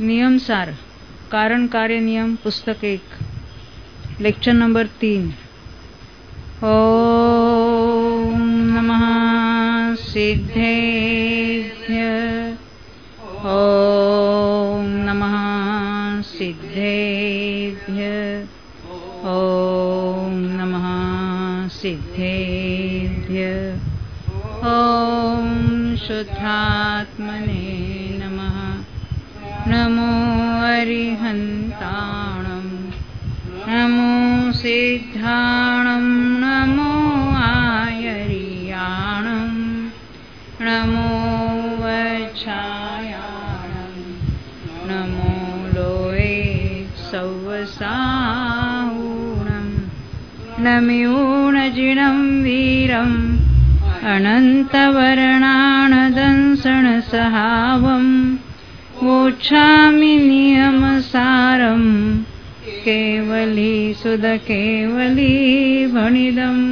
नियम सार कारण कार्य नियम पुस्तक 1 लेक्चर नंबर 3। ओम नमः सिद्धेभ्य ओम नमः सिद्धेभ्य ओम नमः सिद्धेभ्य ओम शुद्धात्मने नमः। नमो अरिहन्ताणं नमो सिद्धाणं नमो आयर्याणं नमो वच्छायाणं नमो लोये सव्वसाहुणं नमोऽजिनं वीरम् अनन्तवर्णानदंसनसहावं वोच्छामि नियमसारं केवली सुध केवली भणिदम्।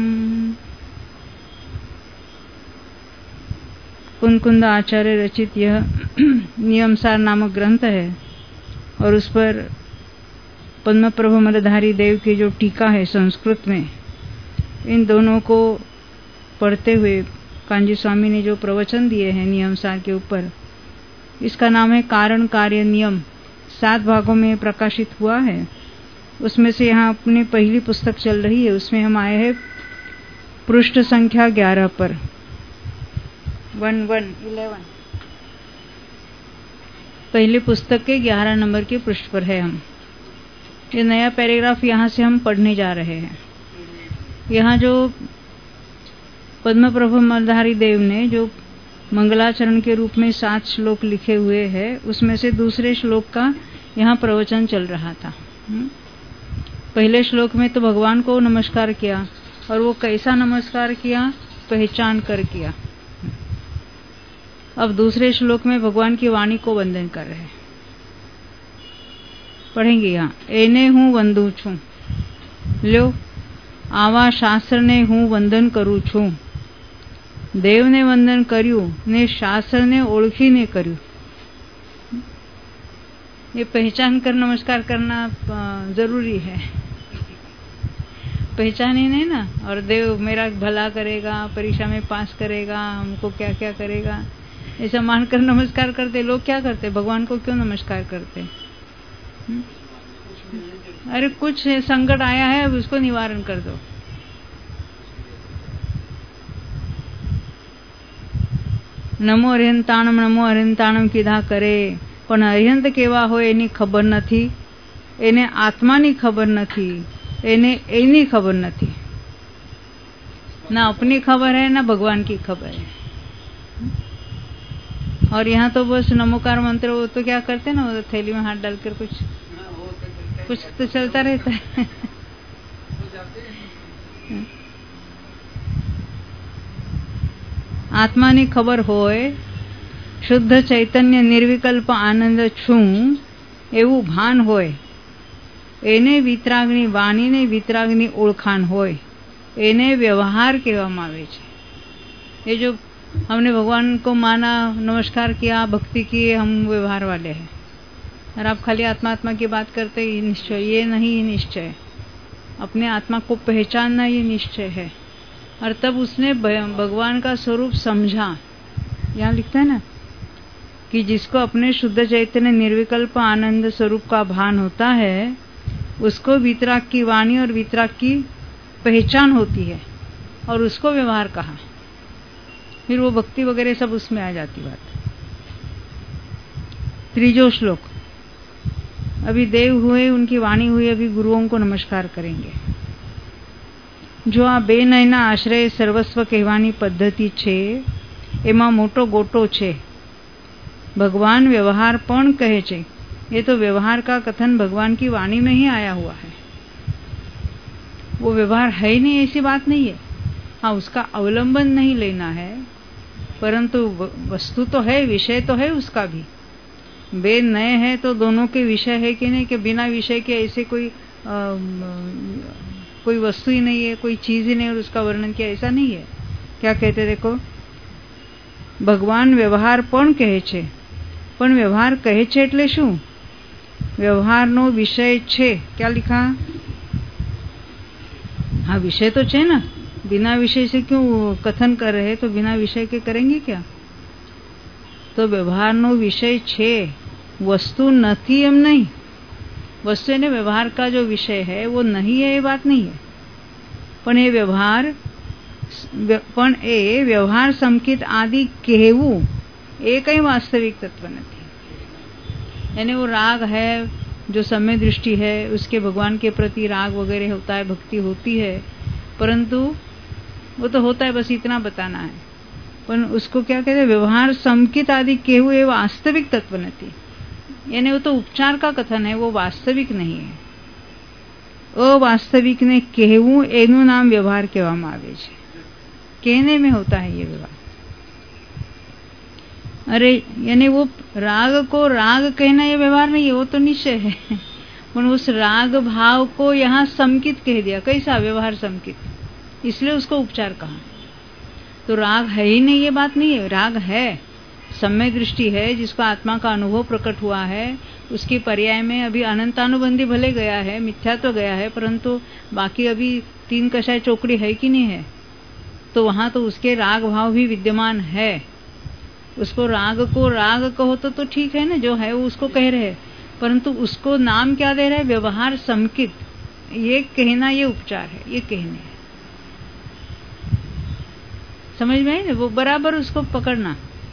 कुंद आचार्य रचित यह नियमसार नामक ग्रंथ है और उस पर पद्म प्रभु मलधारी देव की जो टीका है संस्कृत में, इन दोनों को पढ़ते हुए कांजी स्वामी ने जो प्रवचन दिए हैं नियमसार के ऊपर, इसका नाम है कारण कार्य नियम। 7 भागों में प्रकाशित हुआ है। उसमें से यहाँ अपनी पहली पुस्तक चल रही है, उसमें हम आए हैं पृष्ठ संख्या 11 पर 11 पहली पुस्तक के 11 नंबर के पृष्ठ पर है हम। ये नया पैराग्राफ यहाँ से हम पढ़ने जा रहे हैं। यहाँ जो पद्म प्रभु मलधारी देव ने जो मंगलाचरण के रूप में 7 श्लोक लिखे हुए हैं, उसमें से दूसरे श्लोक का यहाँ प्रवचन चल रहा था। पहले श्लोक में तो भगवान को नमस्कार किया, और वो कैसा नमस्कार किया, पहचान कर किया। अब दूसरे श्लोक में भगवान की वाणी को वंदन कर रहे हैं। पढ़ेंगे यहाँ। एने हूँ वंदू छू ल्यो आवा शास्त्र ने हूँ वंदन करू छू। देवने वंदन કર્યું ने शास्त्र ने ओळखी ने કર્યું। ये पहचान कर नमस्कार करना जरूरी है। पहचान ही नहीं ना, और देव मेरा भला करेगा, परीक्षा में पास करेगा, हमको क्या क्या करेगा, ऐसा मानकर नमस्कार करते। लोग क्या करते, भगवान को क्यों नमस्कार करते? अरे कुछ संकट आया है, अब उसको निवारण कर दो। नमो અરિહંતાણમ કીધા કરે, પણ અરિહંત કેવા હોય એની ખબર નથી, એને આત્માની ખબર નથી, એને એની ખબર નથી, ना अपनी खबर है ना भगवान की खबर है। और यहाँ तो बस नमोकार मंत्र, वो तो क्या करते ना, वो थैली में हाथ डालकर कुछ तो चलता रहता है। आत्मानी खबर होय, शुद्ध चैतन्य निर्विकल्प आनंद छूं एवं भान होय, एने वितरागनी वाणी ने वितरागनी ओळखाण होय, एने व्यवहार कहेवामां आवे छे। ये जो हमने भगवान को माना, नमस्कार किया, भक्ति की, हम व्यवहार वाले हैं। और आप खाली आत्मा आत्मा की बात करते, ये निश्चय, ये नहीं निश्चय। अपने आत्मा को पहचानना ये निश्चय है। और तब उसने भगवान का स्वरूप समझा। यहाँ लिखता है ना कि जिसको अपने शुद्ध चैतन्य निर्विकल्प आनंद स्वरूप का भान होता है, उसको वितराग की वाणी और वितराग की पहचान होती है, और उसको व्यवहार कहा। फिर वो भक्ति वगैरह सब उसमें आ जाती बात। तीसरा श्लोक। अभी देव हुए, उनकी वाणी हुई, अभी गुरुओं को नमस्कार करेंगे। जो आ बे नयना आश्रय सर्वस्व कहेवानी पद्धति छे, एमां मोटो गोटो छे। भगवान व्यवहार पण कहे छे। ये तो व्यवहार का कथन भगवान की वाणी में ही आया हुआ है। वो व्यवहार है ही नहीं, ऐसी बात नहीं है। हाँ, उसका अवलंबन नहीं लेना है, परंतु वस्तु तो है, विषय तो है उसका भी। बे नए है तो दोनों के विषय है कि नहीं, कि बिना विषय के ऐसे कोई वस्तु ही नहीं है, कोई चीज ही नहीं और उसका वर्णन किया, ऐसा नहीं है। क्या कहते देखो, भगवान व्यवहार पण कहे छे, પણ વ્યવહાર કહે છે એટલે શું? વ્યવહારનો વિષય છે. क्या लिखा? हाँ, विषय तो છે ना. बिना विषय से क्यों कथन कर रहे? तो बिना विषय के करेंगे क्या? तो व्यवहारનો વિષય છે, वस्तु નથી એમ नहीं. वस्तु ने व्यवहार का जो विषय है वो नहीं है, ये बात नहीं है. पण એ व्यवहार संकित आदि કહેવું એ કઈ वास्तविक तत्व नहीं. यानी वो राग है, जो समय दृष्टि है, उसके भगवान के प्रति राग वगैरह होता है, भक्ति होती है, परंतु वो तो होता है, बस इतना बताना है. पर उसको क्या कहते हैं? व्यवहार संकित आदि કહેવું એ वास्तविक तत्व नहीं. यानी वो तो उपचार का कथन है, वो वास्तविक नहीं है. अवास्तविक ने કહેવું એનું નામ व्यवहार કહેવામાં આવે છે. कहने में होता है ये व्यवहार. अरे यानी वो राग को राग कहना ये व्यवहार नहीं है, वो तो निश्चय है. पर उस राग भाव को यहाँ संकित कह दिया. कैसा व्यवहार संकित? इसलिए उसको उपचार कहा. तो राग है ही नहीं, ये बात नहीं है. राग है, सम्यक दृष्टि है, जिसको आत्मा का अनुभव प्रकट हुआ है. उसकी पर्याय में अभी अनंतानुबंधी भले गया है, मिथ्यात्व गया है, परंतु बाकी अभी 3 कषाय चौकड़ी है कि नहीं है? तो वहां तो उसके राग भाव भी विद्यमान है. उसको राग को राग कहो तो ठीक है ना, जो है वो उसको कह रहे, परंतु उसको नाम क्या दे रहे? व्यवहार संकित. ये कहना ये उपचार है, ये कहने है. समझ में है ना? वो बराबर उसको पकड़ना.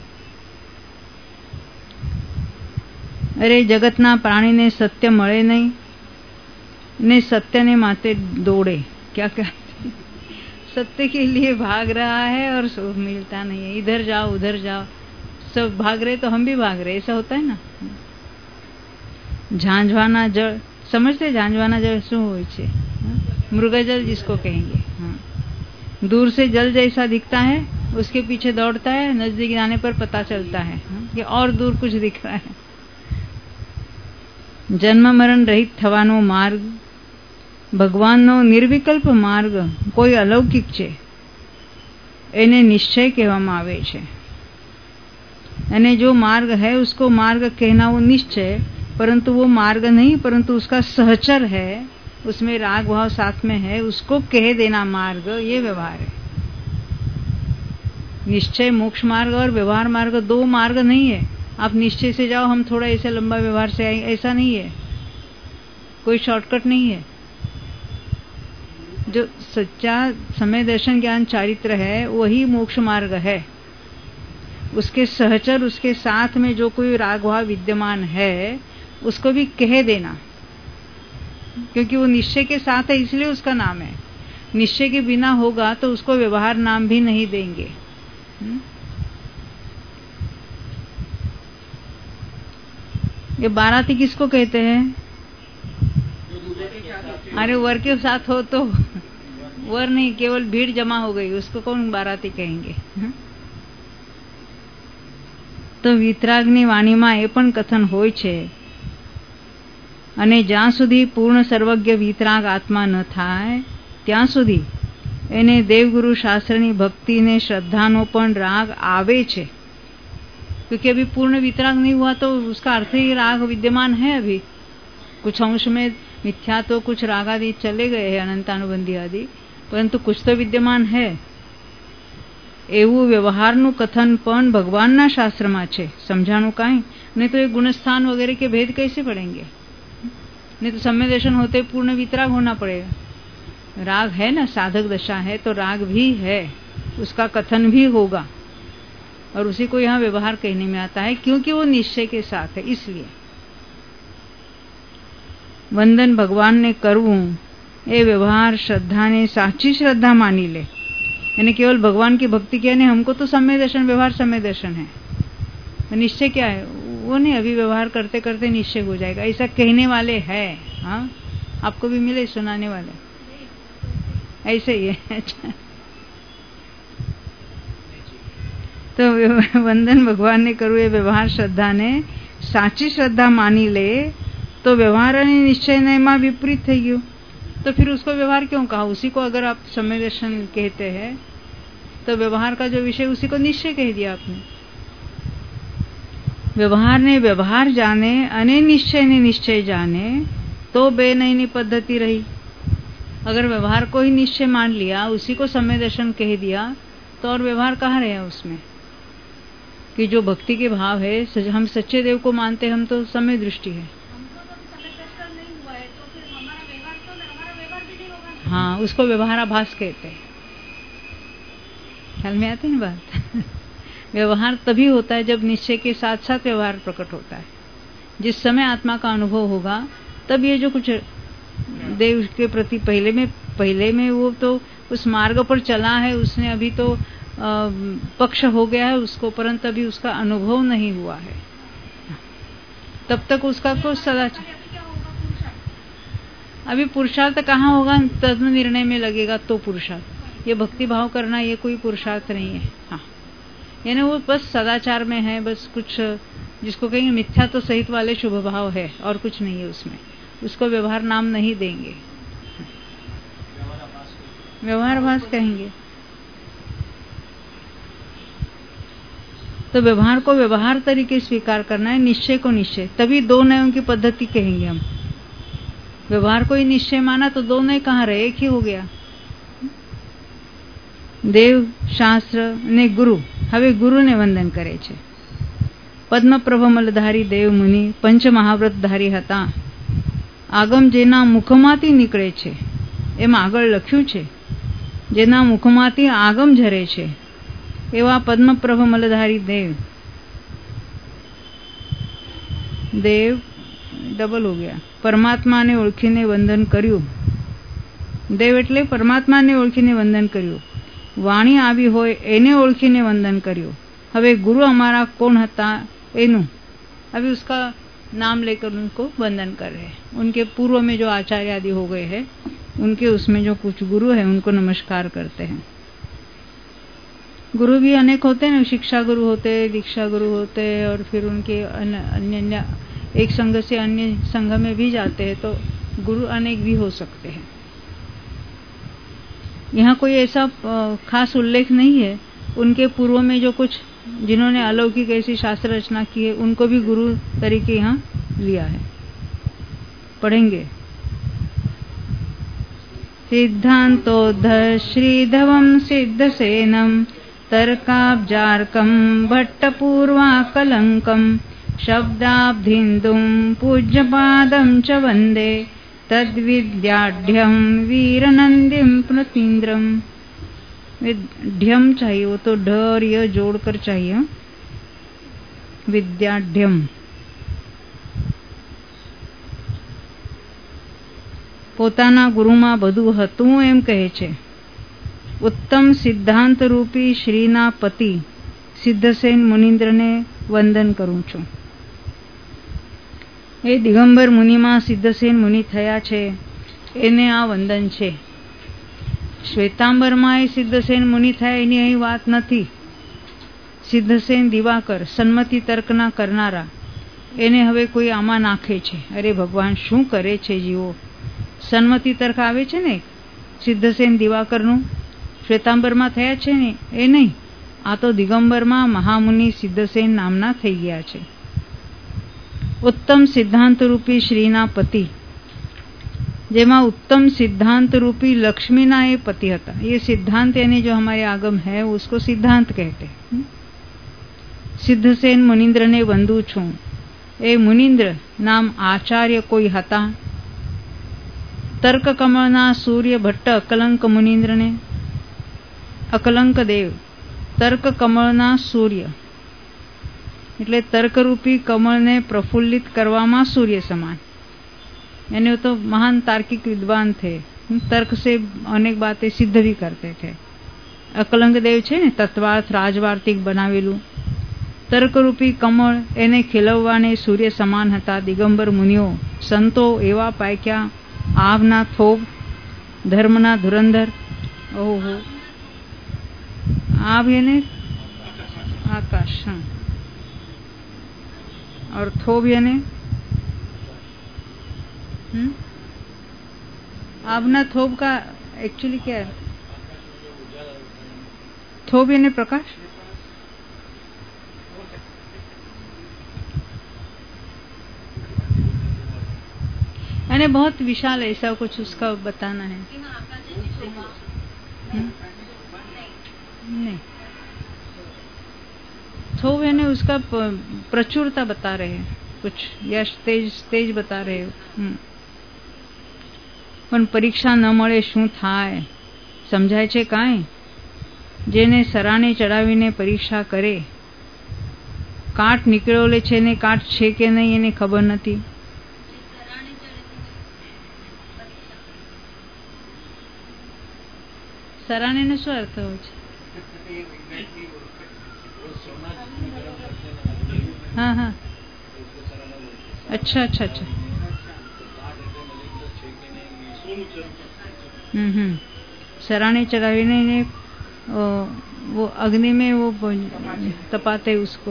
अरे जगतना प्राणीने सत्य મળે नहीं ने सत्यने माते दौड़े. क्या क्या सत्य के लिए भाग रहा है और मिलता नहीं है. इधर जाओ उधर जाओ, सब भाग रहे तो हम भी भाग रहे, ऐसा होता है ना. झांझवाना जल समझते? झांझवाना जल શું હોય છે? मृगजल जिसको कहेंगे. दूर से जल जैसा दिखता है, उसके पीछे दौड़ता है, नजदीक आने पर पता चलता है कि और दूर कुछ दिख रहा है. जन्म मरण रहित થવાનો માર્ગ, ભગવાનનો નિર્વિકલ્પ માર્ગ કોઈ અલૌકિક છે, એને નિશ્ચય કહેવામાં આવે છે. અને जो मार्ग है उसको मार्ग कहना वो निश्चय, परंतु वो मार्ग नहीं, परंतु उसका सहचर है, उसमें राग भाव साथ में है, उसको कह देना मार्ग, ये व्यवहार है. निश्चय मोक्ष मार्ग और व्यवहार मार्ग 2 मार्ग नहीं है. आप निश्चय से जाओ, हम थोड़ा ऐसे लंबा व्यवहार से आए, ऐसा नहीं है. कोई शॉर्टकट नहीं है. जो सच्चा समय दर्शन ज्ञान चारित्र है वही मोक्ष मार्ग है. उसके सहचर, उसके साथ में जो कोई राग भाव विद्यमान है उसको भी कह देना, क्योंकि वो निश्चय के साथ है, इसलिए उसका नाम है. निश्चय के बिना होगा तो उसको व्यवहार नाम भी नहीं देंगे. ये बाराती किसको कहते हैं? अरे वर के साथ हो तो वर नहीं, केवल भीड़ जमा हो गई, उसको कौन बाराती कहेंगे? तो વિતરાગની વાણીમાં એ પણ કથન હોય છે. અને જ્યાં સુધી પૂર્ણ સર્વજ્ઞ વિતરાગ આત્મા ન થાય ત્યાં સુધી એને દેવગુરુ શાસ્ત્રની ભક્તિને શ્રદ્ધાનો પણ રાગ આવે છે. क्योंकि अभी पूर्ण वितराग नहीं हुआ तो उसका अर्थ ही राग विद्यमान है. अभी कुछ अंश में मिथ्या तो कुछ राग आदि चले गए हैं, अनंतानुबंधी आदि, परंतु कुछ तो विद्यमान है. એવું વ્યવહારનું કથન પણ ભગવાનના શાસ્ત્રમાં છે. समझाणु काई नहीं तो ये गुणस्थान वगैरह के भेद कैसे पढ़ेंगे? नहीं तो सम्य दर्शन होते पूर्ण वितराग होना पड़ेगा. राग है ना, साधक दशा है तो राग भी है, उसका कथन भी होगा, और उसी को यहाँ व्यवहार कहने में आता है, क्योंकि वो निश्चय के साथ है. इसलिए वंदन भगवान ने करवू ए व्यवहार श्रद्धा ने साची श्रद्धा मानी ले. यानी केवल भगवान की भक्ति किया नहीं, हमको तो समय दर्शन, व्यवहार समय दर्शन है. निश्चय क्या है वो नहीं, अभी व्यवहार करते करते निश्चय हो जाएगा, ऐसा कहने वाले हैं. हाँ, आपको भी मिले सुनाने वाले, ऐसे ही है. अच्छा, तो वंदन भगवान ने करू ये व्यवहार श्रद्धा ने साची श्रद्धा मानी ले तो व्यवहार અને નિશ્ચયમાં વિપરીત થઈ ગયું. तो फिर उसको व्यवहार क्यों कहा? उसी को अगर आप समय दर्शन कहते हैं तो व्यवहार का जो विषय उसी को निश्चय कह दिया आपने. व्यवहार ने व्यवहार जाने अने निश्चय ने निश्चय जाने तो बेनयनी पद्धति रही। अगर व्यवहार को ही निश्चय मान लिया, उसी को सम्यक दर्शन कह दिया, तो और व्यवहार कहाँ रहे उसमें? कि जो भक्ति के भाव है, हम सच्चे देव को मानते, हम तो सम्यक दृष्टि है। हाँ, उसको व्यवहाराभास कहते हैं। ख्याल में आती है बात? व्यवहार तभी होता है जब निश्चय के साथ साथ व्यवहार प्रकट होता है। जिस समय आत्मा का अनुभव होगा, तब ये जो कुछ देव के प्रति पहले में वो तो उस मार्ग पर चला है, उसने अभी तो पक्ष हो गया है उसको, परंतु अभी उसका अनुभव नहीं हुआ है, तब तक उसका कुछ सदाचार। अभी पुरुषार्थ कहाँ होगा? तद निर्णय में लगेगा तो पुरुषार्थ। ये भक्ति भाव करना ये कोई पुरुषार्थ नहीं है। हाँ, यानी वो बस सदाचार में है, बस कुछ जिसको कहेंगे मिथ्या तो सहित वाले शुभ भाव है, और कुछ नहीं है उसमें। उसको व्यवहार नाम नहीं देंगे, व्यवहारभास कहेंगे। तो व्यवहार को व्यवहार तरीके स्वीकार करना है, निश्चय को निश्चय, तभी दो नयों की पद्धति कहेंगे हम। व्यवहार को ही निश्चय माना तो दो नय कहाँ रहे, एक ही हो गया। देव शास्त्र ने गुरु, હવે ગુરુને વંદન કરે છે। પદ્મપ્રભમલધારી દેવ મુનિ પંચમહાવ્રતધારી હતા। આગમ જેના મુખમાંથી નીકળે છે, એમ આગળ લખ્યું છે, જેના મુખમાંથી આગમ ઝરે છે, એવા પદ્મપ્રભમલધારી દેવ। દેવ ડબલ हो गया। પરમાત્માને ઓળખીને વંદન કર્યું। દેવ એટલે પરમાત્માને ઓળખીને વંદન કર્યું। વાણી આવી હોય એને ઓળખીને વંદન કર્યું। હવે ગુરુ हमारा कौन હતા એનું, अभी उसका नाम लेकर उनको वंदन कर रहे हैं। उनके पूर्व में जो आचार्य आदि हो गए हैं, उनके उसमें जो कुछ गुरु है उनको नमस्कार करते हैं। गुरु भी अनेक होते हैं, शिक्षा गुरु होते, दीक्षा गुरु होते, और फिर उनके अन्य एक संघ से अन्य संघ में भी जाते हैं, तो गुरु अनेक भी हो सकते हैं। यहाँ कोई ऐसा खास उल्लेख नहीं है। उनके पूर्व में जो कुछ जिन्होंने अलौकिक ऐसी शास्त्र रचना की है, उनको भी गुरु तरीके यहाँ लिया है। पढ़ेंगे। सिद्धांतोद्ध श्रीधवम सिद्धसेनम तर्काब्जार्कम भट्टपूर्वाकलंकम शब्दाब्धिन्दुम पूज्यपादं च वंदे तद्विद्याढ्यम वीरनंदिम प्रतीन्द्रम। विद्यम चाहिए, वो तो ढ और य जोड़कर चाहिए। विद्याढ्यम। પોતાના ગુરુમાં બધું હતું એમ કહે છે। ઉત્તમ સિદ્ધાંત રૂપી શ્રીના પતિ સિદ્ધસેન મુનિન્દ્રને વંદન કરું છું। એ દિગંબર મુનિમાં સિદ્ધસેન મુનિ થયા છે, એને આ વંદન છે। શ્વેતાંબરમાં એ સિદ્ધસેન મુનિ થયા એની અહીં વાત નથી। સિદ્ધસેન દિવાકર સન્મતિ તર્કના કરનારા, એને હવે કોઈ આમાં નાખે છે। અરે ભગવાન શું કરે છે જીવો! સન્મતિ તર્ક આવે છે ને સિદ્ધસેન દિવાકરનું, શ્વેતાંબરમાં થયા છે ને એ નહીં, આ તો દિગંબરમાં મહામુનિ સિદ્ધસેન નામના થઈ ગયા છે। उत्तम सिद्धांत रूपी श्रीना पति, जेमा उत्तम सिद्धांत रूपी लक्ष्मीना ये पति हता। ये सिद्धांत यानी जो हमारे आगम है उसको सिद्धांत कहते हैं। सिद्धसेन मुनिंद्र ने वंदू छू। ए मुनिंद्र नाम आचार्य कोई हता। तर्क कमलना सूर्य भट्ट अकलंक मुनिंद्र ने, अकलंक देव तर्क कमलना सूर्य એટલે તર્કરૂપી કમળને પ્રફુલ્લિત કરવામાં सूर्य समान, यानी वो तो महान तार्किक विद्वान थे। तर्क से अनेक बातें सिद्ध भी करते थे। अकलंक देव छे ने तत्वार्थ राजवार्तिक बनावेलू। तर्करूपी कमळ એને ખીલવવાને सूर्य समान હતા। दिगंबर मुनिओ संतो एवा पाक्या, आवना थोब धर्मना धुरंधर। ओहो, आव यानी आकाश, और थोब यानी आवना थोब का एक्चुअली क्या है? थोब यानी प्रकाश। मैंने बहुत विशाल ऐसा कुछ उसका बताना है। नहीं, तो मैंने उसका प्रचुरता बता रहे हैं, कुछ यश तेज बता रहे हो। પણ પરીક્ષા ન મળે શું થાય સમજાય છે કાંઈ? જેને સરાને ચડાવીને પરીક્ષા કરે, કાટ નીકળેલો છે ને કાટ છે કે નહીં એને ખબર નથી. સરાનેનો શું અર્થ હોય છે? हाँ हाँ, अच्छा अच्छा अच्छा, सराने चढ़ावीने ने वो अग्नि में वो तपाते उसको.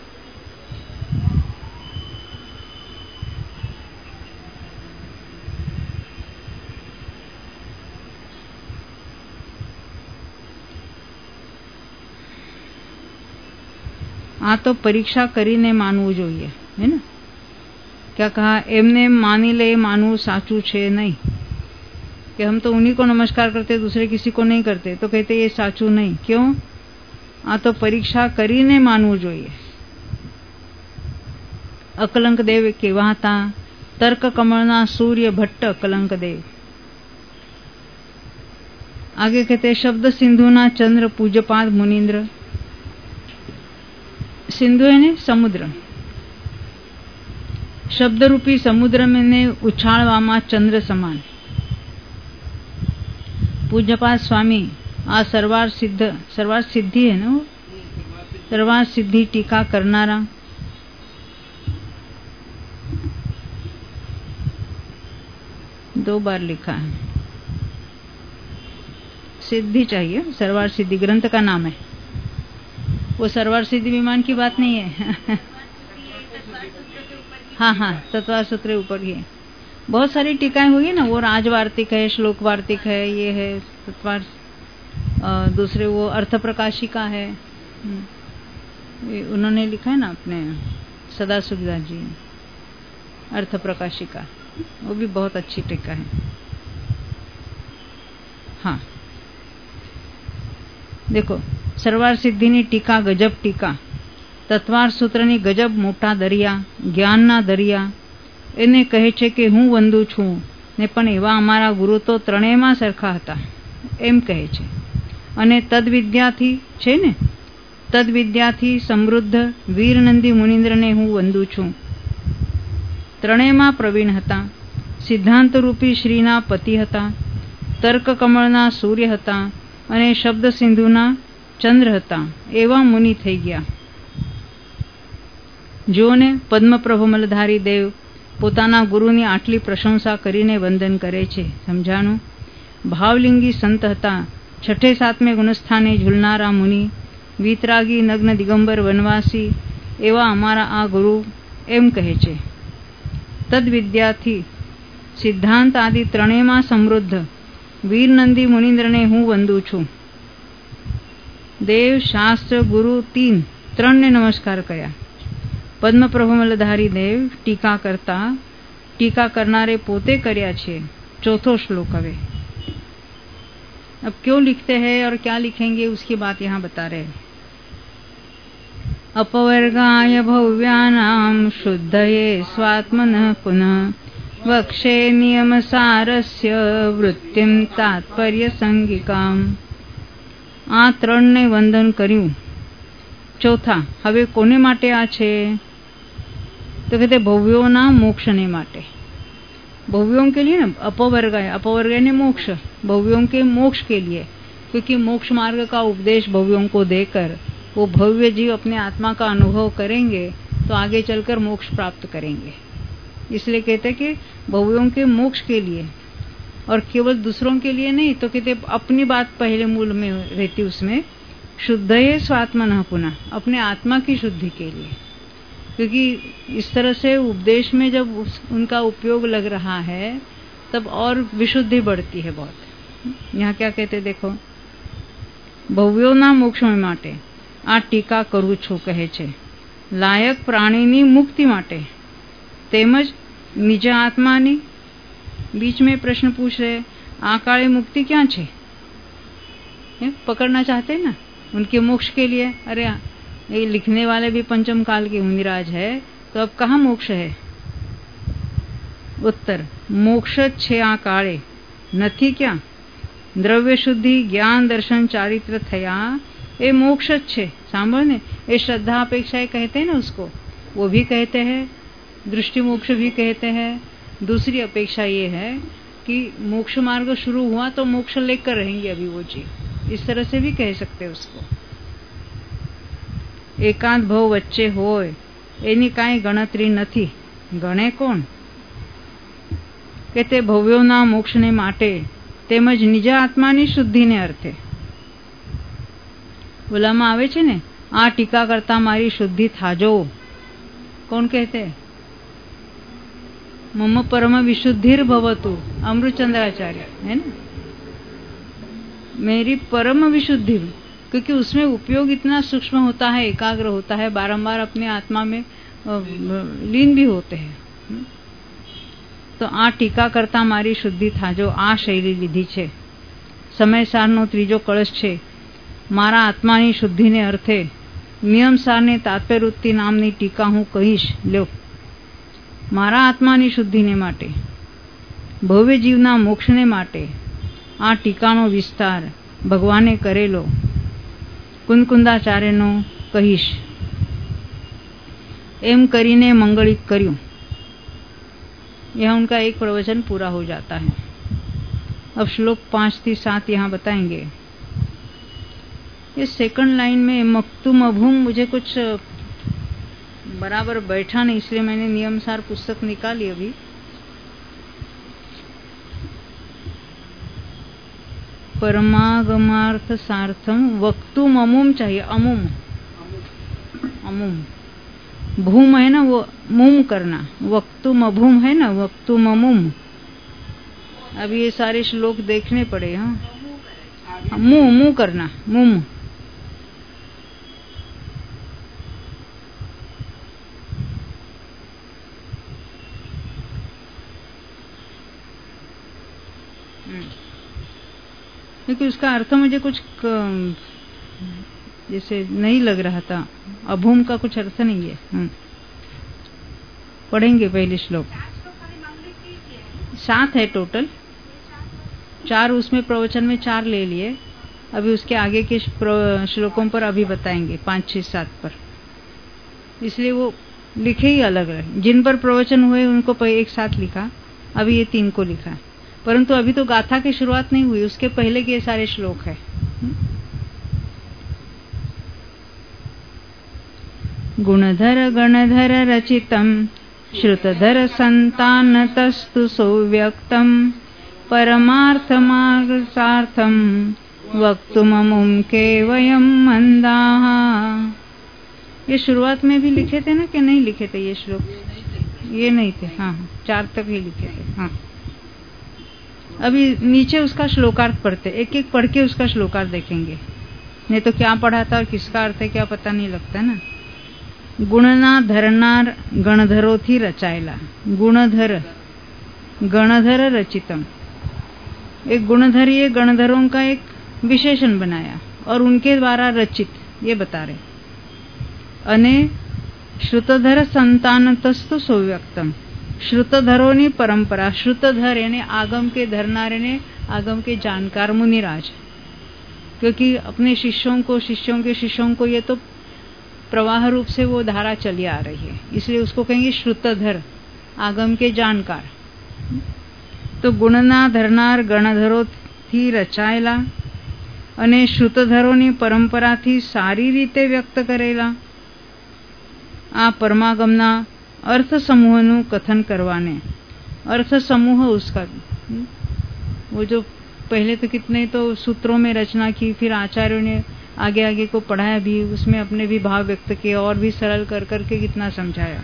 आ तो परीक्षा करीने मानवू जोईए, है ना? क्या कहा? एमने मानी ले मानवू साचू छे नहीं, कि हम तो उन्हीं को नमस्कार करते, दूसरे किसी को नहीं करते, तो कहते ये साचू नहीं. क्यों? आ तो परीक्षा करीने मानवू जोईए. अकलंक देव केवा हता? तर्क कमलना सूर्य भट्ट अकलंक देव. आगे कहते शब्द सिंधुना चंद्र पूज्यपाद मुनीन्द्र. सिंधु है ने समुद्र, शब्द रूपी समुद्र में ने उछाळवामां चंद्र समान. पूज्यपाद स्वामी आ सर्वार सिद्धि है ना, सर्वार सिद्धि टीका करनारा. दो बार लिखा है, सिद्धि चाहिए, सर्वार सिद्धि ग्रंथ का नाम है. वो सर्वार सिद्धि विमान की बात नहीं है. हाँ हाँ, तत्वार सूत्र ऊपर ही है. बहुत सारी टीकाएं हुई ना, वो राजवार्तिक है, श्लोक वार्तिक है, ये है तत्वार, दूसरे वो अर्थ प्रकाशिका है, उन्होंने लिखा है ना अपने सदा सुखदास जी, अर्थ प्रकाशिका, वो भी बहुत अच्छी टीका है. हाँ देखो, सर्वार सिद्धिनी टीका गजब टीका, तत्वार सूत्रनी गजब मोटा दरिया, ज्ञानना दरिया. એને કહે છે કે હું વંદુ છું ને પણ એવા અમારા ગુરુ તો ત્રણેયમાં સરખા હતા એમ કહે છે. અને તદવિદ્યાથી છે ને, તદવિદ્યાથી સમૃદ્ધ વીરનંદી મુનિન્દ્રને હું વંદુ છું. ત્રણેયમાં પ્રવીણ હતા, સિદ્ધાંત રૂપી શ્રીના પતિ હતા, તર્ક કમળના સૂર્ય હતા અને શબ્દ સિંધુના ચંદ્ર હતા. એવા મુનિ થઈ ગયા. જોને પદ્મપ્રભુ મલધારી દેવ પોતાના ગુરુની આટલી પ્રશંસા કરીને વંદન કરે છે. સમજાણું? ભાવલિંગી સંત હતા, છઠ્ઠે સાતમે ગુણસ્થાને ઝૂલનારા મુનિ, વીતરાગી નગ્ન દિગંબર વનવાસી, એવા અમારા આ ગુરુ એમ કહે છે. તદવિદ્યાથી સિદ્ધાંત આદિ ત્રણેયમાં સમૃદ્ધ વીરનંદી મુનિન્દ્રને હું વંદુ છું. દેવ, શાસ્ત્ર, ગુરુ ત્રણને નમસ્કાર કર્યા. पद्म प्रभु मलधारी देव टीका करता, टीका करनारे पोते कर्या छे. चौथो श्लोक. हवे अब क्यों लिखते हैं और क्या लिखेंगे उसकी बात यहाँ बता रहे. अपवर्गाय भव्यानां शुद्धये स्वात्मनः पुनः वक्षे नियमसारस्य वृत्तिं तात्पर्य संगिकाम्. आ ત્રણને વંદન કર્યું. ચોથા, હવે કોને માટે આ છે? तो कहते भव्यों मोक्ष ने माटे. भव्यों के लिए ना, अपवर्ग ने मोक्ष, भव्यों के मोक्ष के लिए, क्योंकि मोक्ष मार्ग का उपदेश भव्यों को देकर वो भव्य जीव अपने आत्मा का अनुभव करेंगे तो आगे चलकर मोक्ष प्राप्त करेंगे. इसलिए कहते कि भव्यों के मोक्ष के लिए, और केवल दूसरों के लिए नहीं. तो कहते अपनी बात पहले मूल में रहती, उसमें शुद्धये स्वात्मनः पुनः, अपने आत्मा की शुद्धि के लिए. क्योंकि इस तरह से उपदेश में जब उनका उपयोग लग रहा है तब और विशुद्धि बढ़ती है बहुत. यहाँ क्या कहते देखो, ભવ્યોના મોક્ષ માટે આ ટીકા કરું છું કહે છે. લાયક પ્રાણીની મુક્તિ માટે તેમજ નિજ આત્માની बीच में प्रश्न पूछ रहे आ काले मुक्ति क्या छे, पकड़ना चाहते हैं ना उनके मोक्ष के लिए। अरे ये लिखने वाले भी पंचम काल के मुनिराज है, तो अब कहाँ मोक्ष है? उत्तर, मोक्ष छे आ काले नथी क्या? द्रव्य शुद्धि, ज्ञान, दर्शन, चारित्र थया ये मोक्ष छे। सांभळो ने, ये श्रद्धा अपेक्षा कहते हैं ना उसको, वो भी कहते हैं, दृष्टि मोक्ष भी कहते हैं। दूसरी अपेक्षा ये है कि मोक्ष मार्ग शुरू हुआ तो मोक्ष लेकर रहेंगे अभी वो जीव, इस तरह से भी कह सकते हैं उसको। एकांत भाव वच्चे होय एनी काई गणतरी नथी। गणे कोण? કે તે ભવ્યોના મોક્ષને માટે તેમજ નિજ આત્માની શુદ્ધિને અર્થે બોલામાં આવે છે ને, આ ટીકા કરતા મારી શુદ્ધિ થાજો। કોણ કહેતે? मम परम विशुद्धिर भवतु, अमृतचंद्राचार्य है ना। मेरी परम विशुद्धि, क्योंकि उसमें उपयोग इतना सूक्ष्म होता है, एकाग्र होता है, बारंबार अपने आत्मा में लीन भी होते हैं। तो आ टीका करता मारी शुद्धि थाजो आ शैली લીધી છે। સમયસારનો ત્રીજો કળશ છે। મારા આત્માની શુદ્ધિને અર્થે નિયમસારની તાત્પર્યવૃત્તિ નામની ટીકા હું કહીશ। લ્યો, મારા આત્માની શુદ્ધિને માટે, ભવ્ય જીવના મોક્ષને માટે આ ટીકાનો વિસ્તાર ભગવાને કરેલો કુંદકુંદાચાર્યનો કહીશ। એમ કરીને મંગળિત કર્યું। यह उनका एक प्रवचन पूरा हो जाता है। अब श्लोक 5 से 7 यहाँ बताएंगे। ये सेकंड लाइन में मक्तुम अभूम मुझे कुछ बराबर बैठा नहीं, इसलिए मैंने नियमसार पुस्तक निकाली अभी। परमागमार्थ सार्थम वक्तुम अमुम चाहिए, अमुम अमुम। भूम है ना, वो मुम करना, वक्तुम अभूम है ना, वक्तुम अमुम। अब ये सारे श्लोक देखने पड़े। हाँ, मुंह मुंह करना, मुम। क्योंकि उसका अर्थ मुझे कुछ जैसे नहीं लग रहा था। अभूम का कुछ अर्थ नहीं है। पढ़ेंगे पहले श्लोक। 7 है टोटल, 4 उसमें प्रवचन में 4 ले लिए। अभी उसके आगे के श्लोकों पर अभी बताएंगे 5, 6, 7 पर, इसलिए वो लिखे ही अलग रहे। जिन पर प्रवचन हुए उनको एक साथ लिखा, अभी ये 3 को लिखा है। परंतु अभी तो गाथा की शुरुआत नहीं हुई, उसके पहले के सारे श्लोक है। गुणधर गणधर रचितम श्रुतधर संतानतस्तु सौव्यक्तम परमार्थ मार्ग सार्थम वक्तुममुम केवयम मंदाः। ये शुरुआत में भी लिखे थे ना कि नहीं लिखे थे ये श्लोक? ये नहीं थे। हाँ, 4 तक ही लिखे थे। हाँ, अभी नीचे उसका श्लोकार्थ पढ़ते, एक एक पढ़ के उसका श्लोकार्थ देखेंगे। नहीं तो क्या पढ़ा था और किसका अर्थ है क्या पता नहीं लगता ना। गुणना धरनार गणधरोथी रचायला। गुणधर गणधर रचितम, एक गुणधर, ये गणधरों का एक विशेषण बनाया और उनके द्वारा रचित, ये बता रहे। अने श्रुतधर संतानतस्तु सौव्यक्तम, श्रुतधरोनी परंपरा। श्रुतधर यानी आगम के धरनार यानी आगम के जानकार मुनिराज, क्योंकि अपने शिष्यों के शिष्यों को ये तो प्रवाह रूप से वो धारा चली आ रही है, इसलिए उसको कहेंगे श्रुतधर, आगम के जानकार। तो गुणना धरनार गणधरो थी रचाયેલા અને શ્રુતધરોની પરંપરાથી સારી રીતે વ્યક્ત કરેલા આ પરમાગમના अर्थ समूहનું कथन करवाने। अर्थ समूह उसका, वो जो पहले तो कितने तो सूत्रों में रचना की, फिर आचार्यों ने आगे आगे को पढ़ाया भी, उसमें अपने भी भाव व्यक्त किए और भी सरल कर करके कितना समझाया।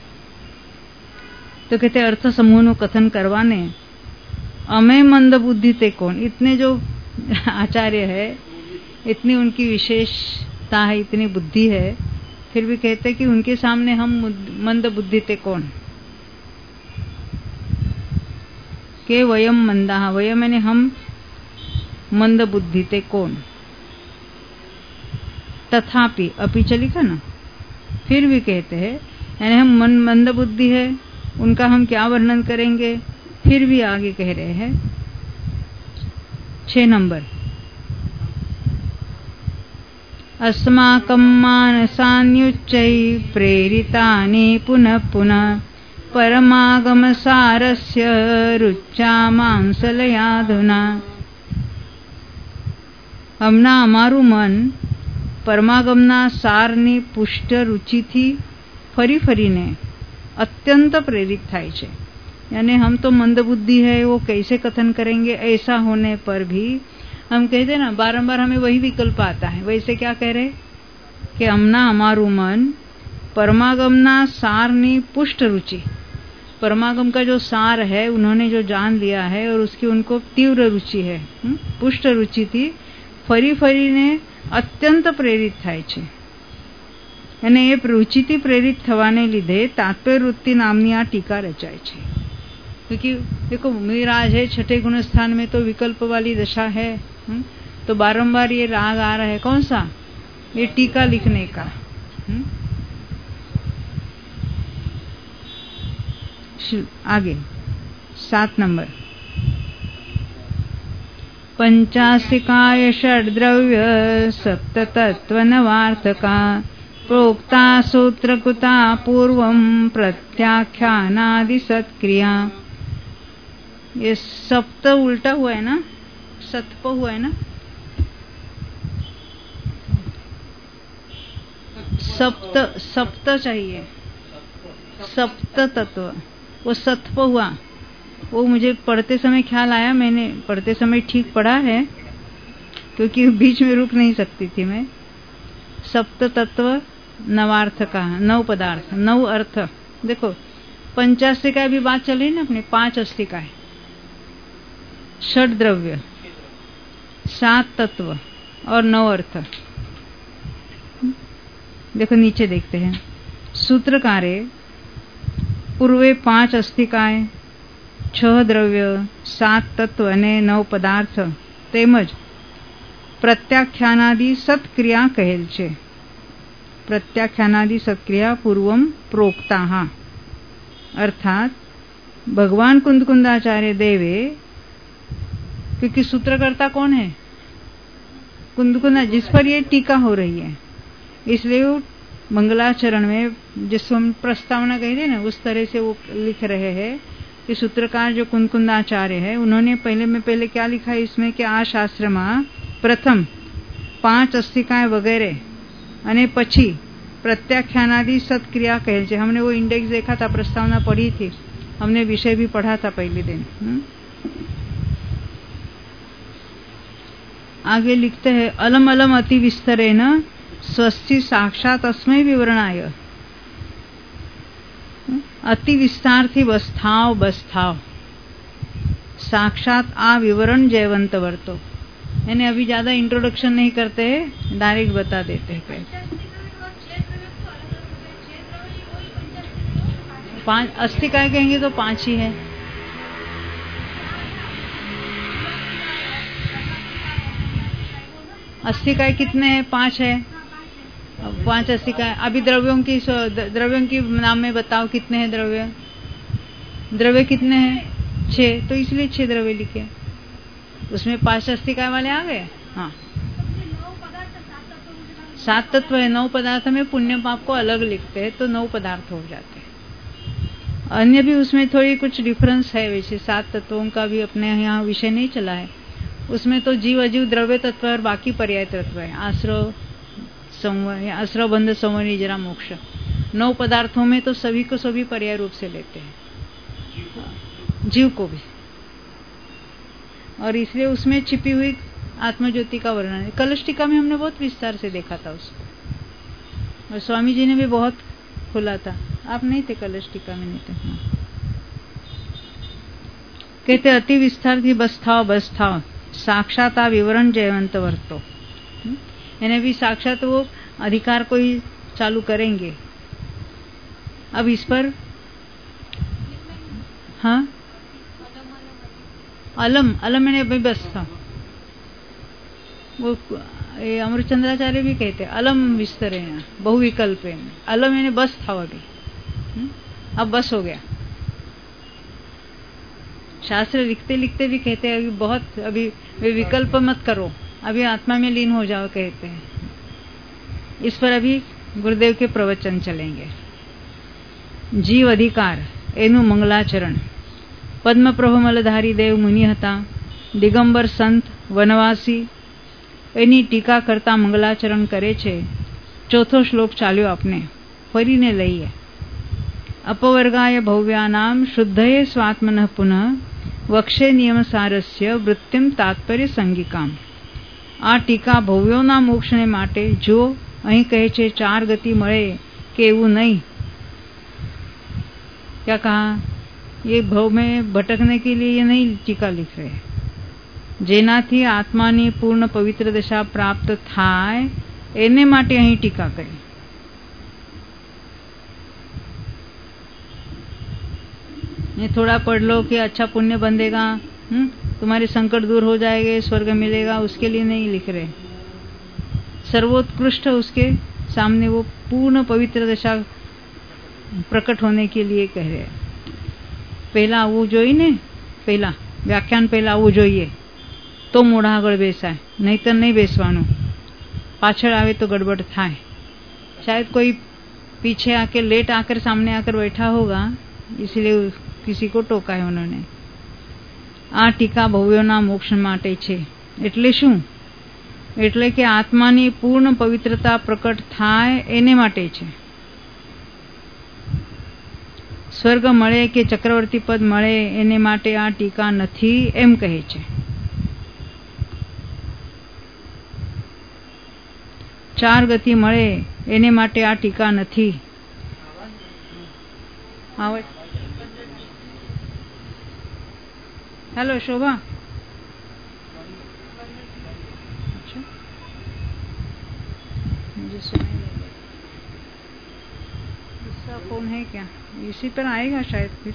तो कहते अर्थ समूहનું कथन करवाने। अमे मंद बुद्धि ते कौन, इतने जो आचार्य है, इतनी उनकी विशेषता है, इतनी बुद्धि है, फिर भी कहते कि उनके सामने हम मंद बुद्धि थे कौन, के वयम मंदाः, वयम यानी हम मंद बुद्धि थे कौन, तथापि अपीच लिखा ना, फिर भी कहते हैं यानी हम मंद बुद्धि है, उनका हम क्या वर्णन करेंगे। फिर भी आगे कह रहे हैं 6 नंबर, अस्माकं मानसान्युच्चै प्रेरितानि पुनः पुनः परमागमसारस्य रुच्चा मांसलयाधुना। હમણાં અમારું મન પરમાગમના સારની પુષ્ટ રુચિથી ફરી ફરીને अत्यंत प्रेरित થાય છે। यानी हम तो मंद बुद्धि है, वो कैसे कथन करेंगे। ऐसा होने पर भी हम कहते ना, बारंबार हमें वही विकल्प आता है। वैसे क्या कह रहे कि हमना हमारू मन परमागमना सारनी पुष्ट रुचि, परमागम का जो सार है उन्होंने जो जान लिया है और उसकी उनको तीव्र रुचि है, पुष्ट रुचि थी फरी फरीने अत्यंत प्रेरित થાય છે। અને એ रुचिથી प्रेरित થવાને લીધે તાત્પર્ય વૃત્તિ નામની આ ટીકા રચાય છે। क्योंकि देखो मेरा राज है छठे गुण स्थान में, तो विकल्प वाली दशा है, तो बारंबार ये राग आ रहा है। कौन सा? ये टीका लिखने का। आगे 7 नंबर, पंचासिकाय षड्द्रव्य सप्ततत्व नवार्थका प्रोक्ता सूत्रकृता पूर्वं प्रत्याख्यानादि सत्क्रिया। ये सप्त उल्टा हुआ है ना, सत्प हुआ है ना, सप्त सप्त चाहिए, सप्त तत्व, वो सत्प हुआ। वो मुझे पढ़ते समय ख्याल आया, मैंने पढ़ते समय ठीक पढ़ा है क्योंकि बीच में रुक नहीं सकती थी मैं। सप्त तत्व नवार्थ का, 9 पदार्थ, 9 अर्थ। देखो पंचास्तिका भी बात चल रही ना अपने, 5 अस्तिकाएं, षड द्रव्य, 7 तत्व और 9 अर्थ। देखो नीचे देखते हैं, सूत्रकारे पूर्वे 5 अस्तिकाएं, 6 द्रव्य, 7 तत्व અને 9 પદાર્થ તેમજ પ્રત્યાખ્યાનાદિ સત્ક્રિયા કહેલ છે। प्रत्याख्यानादि सत्क्रिया पूर्वम प्रोक्ताः, अर्थात भगवान कुंदकुंदाचार्य देवे, क्योंकि सूत्रकर्ता कौन है? कुंदकुंदा, जिस पर ये टीका हो रही है। इसलिए वो मंगलाचरण में जिसको हम प्रस्तावना कहते हैं ना, उस तरह से वो लिख रहे हैं कि सूत्रकार जो कुंदकुंदाचार्य है उन्होंने पहले क्या लिखा है इसमें कि आ शास्त्र में प्रथम 5 अस्तिकाएं वगैरह અને પછી प्रत्याख्यानादि सत्क्रिया कहे छे। हमने वो इंडेक्स देखा था, प्रस्तावना पढ़ी थी, हमने विषय भी पढ़ा था पहले दिन। आगे लिखते हैं, अलम अलम अति विस्तरेण स्वस्ति साक्षात अस्मै विवरणाय। अति विस्तार थी बस्थाव बस्थाव, साक्षात आ विवरण जयवंत वर्तो। यानी अभी ज्यादा इंट्रोडक्शन नहीं करते हैं, डायरेक्ट बता देते हैं। 5 अस्तिकाएं कहेंगे तो 5 ही है। अस्तिकाएं कितने हैं? 5 है। 5 अस्तिकाएं। अभी द्रव्यों की नाम में बताओ कितने हैं द्रव्य? द्रव्य कितने हैं? 6, तो इसलिए 6 द्रव्य लिखे। उसमें 5 अस्तिकाएं वाले आ गए। हाँ, 7 तत्व है। 9 पदार्थ में पुण्य पाप को अलग लिखते हैं तो 9 पदार्थ हो जाते हैं। अन्य भी उसमें थोड़ी कुछ डिफरेंस है। वैसे 7 तत्वों का भी अपने यहाँ विषय नहीं चला है। उसमें तो जीव अजीव द्रव्य तत्व और बाकी पर्याय तत्व है, आश्रव संवर, आश्रव बंध संवर निजरा मोक्ष। 9 पदार्थों में तो सभी को सभी पर्याय रूप से लेते हैं, जीव को भी, और इसलिए उसमें छिपी हुई आत्मज्योति का वर्णन है। कलश टीका में हमने बहुत विस्तार से देखा था उसको, और स्वामी जी ने भी बहुत खुला था। आप नहीं थे कलश टीका में? नहीं थे। हाँ। कहते अति विस्तार थी बस्थाव बस्थाव, साक्षात आ विवरण जयवंत वर्तो। इन्हें भी साक्षात वो अधिकार को ही चालू करेंगे। अब इस पर हाँ अलम अलम मैंने भाई बस था, वो अमृतचंद्राचार्य भी कहते अलम विस्तरे बहुविकल्प, अलम मैंने बस था अभी, अब बस हो गया। शास्त्र लिखते लिखते भी कहते हैं अभी बहुत, अभी विकल्प मत करो, अभी आत्मा में लीन हो जाओ कहते हैं। इस पर अभी गुरुदेव के प्रवचन चलेंगे। जीव अधिकार एनु मंगलाचरण। पद्म प्रभमलधारी देव मुनि हता, दिगंबर संत वनवासी, એની ટીકા કરતા મંગલાચરણ કરે છે। ચોથો શ્લોક ચાલ્યો આપણે, ફરીને લઈએ। अपवर्गाय भव्यानां शुद्धये स्वात्मनः पुनः वक्षे नियमसारस्य वृत्तिम तात्पर्य संगिकाम। आ टीका भव्योना मोक्षने माटे जो અહીં કહે છે 4 गति મળે કે એવું नहीं। क्या कहा? ये भव में भटकने के लिए ये नहीं टीका लिख रहे, જેનાથી આત્માની પૂર્ણ પવિત્ર દશા પ્રાપ્ત થાય એને માટે અહીં ટીકા કરી। ये थोड़ा पढ़ लो कि अच्छा पुण्य बंधेगा, तुम्हारे संकट दूर हो जाएंगे, स्वर्ग मिलेगा, उसके लिए नहीं लिख रहे। सर्वोत्कृष्ट उसके सामने वो पूर्ण पवित्र दशा प्रकट होने के लिए कह रहे। पहला वो जोई ने, पहला व्याख्यान पहला वो જોઈએ तो मोढ़ा આગળ બેસાય, નહીતર नहीं બેસવાનું। पाछળ आवे तो गड़बड़ थाय। शायद कोई पीछे आके लेट आकर सामने आकर बैठा होगा, इसलिए किसी को टोका है उन्होंने। आ टीका भव्योना मोक्ष माटे छे। એટલે શું? એટલે કે આત્માની પૂર્ણ પવિત્રતા પ્રકટ થાય એને માટે છે। સ્વર્ગ મળે કે ચક્રવર્તી પદ મળે એને માટે આ ટીકા નથી એમ કહે છે। 4 ગતિ મળે એને માટે આ ટીકા નથી। हेलो शोभा, अच्छा मुझे सुनाई नहीं दे। इसका फोन है क्या? इसी पर आएगा शायद फिर।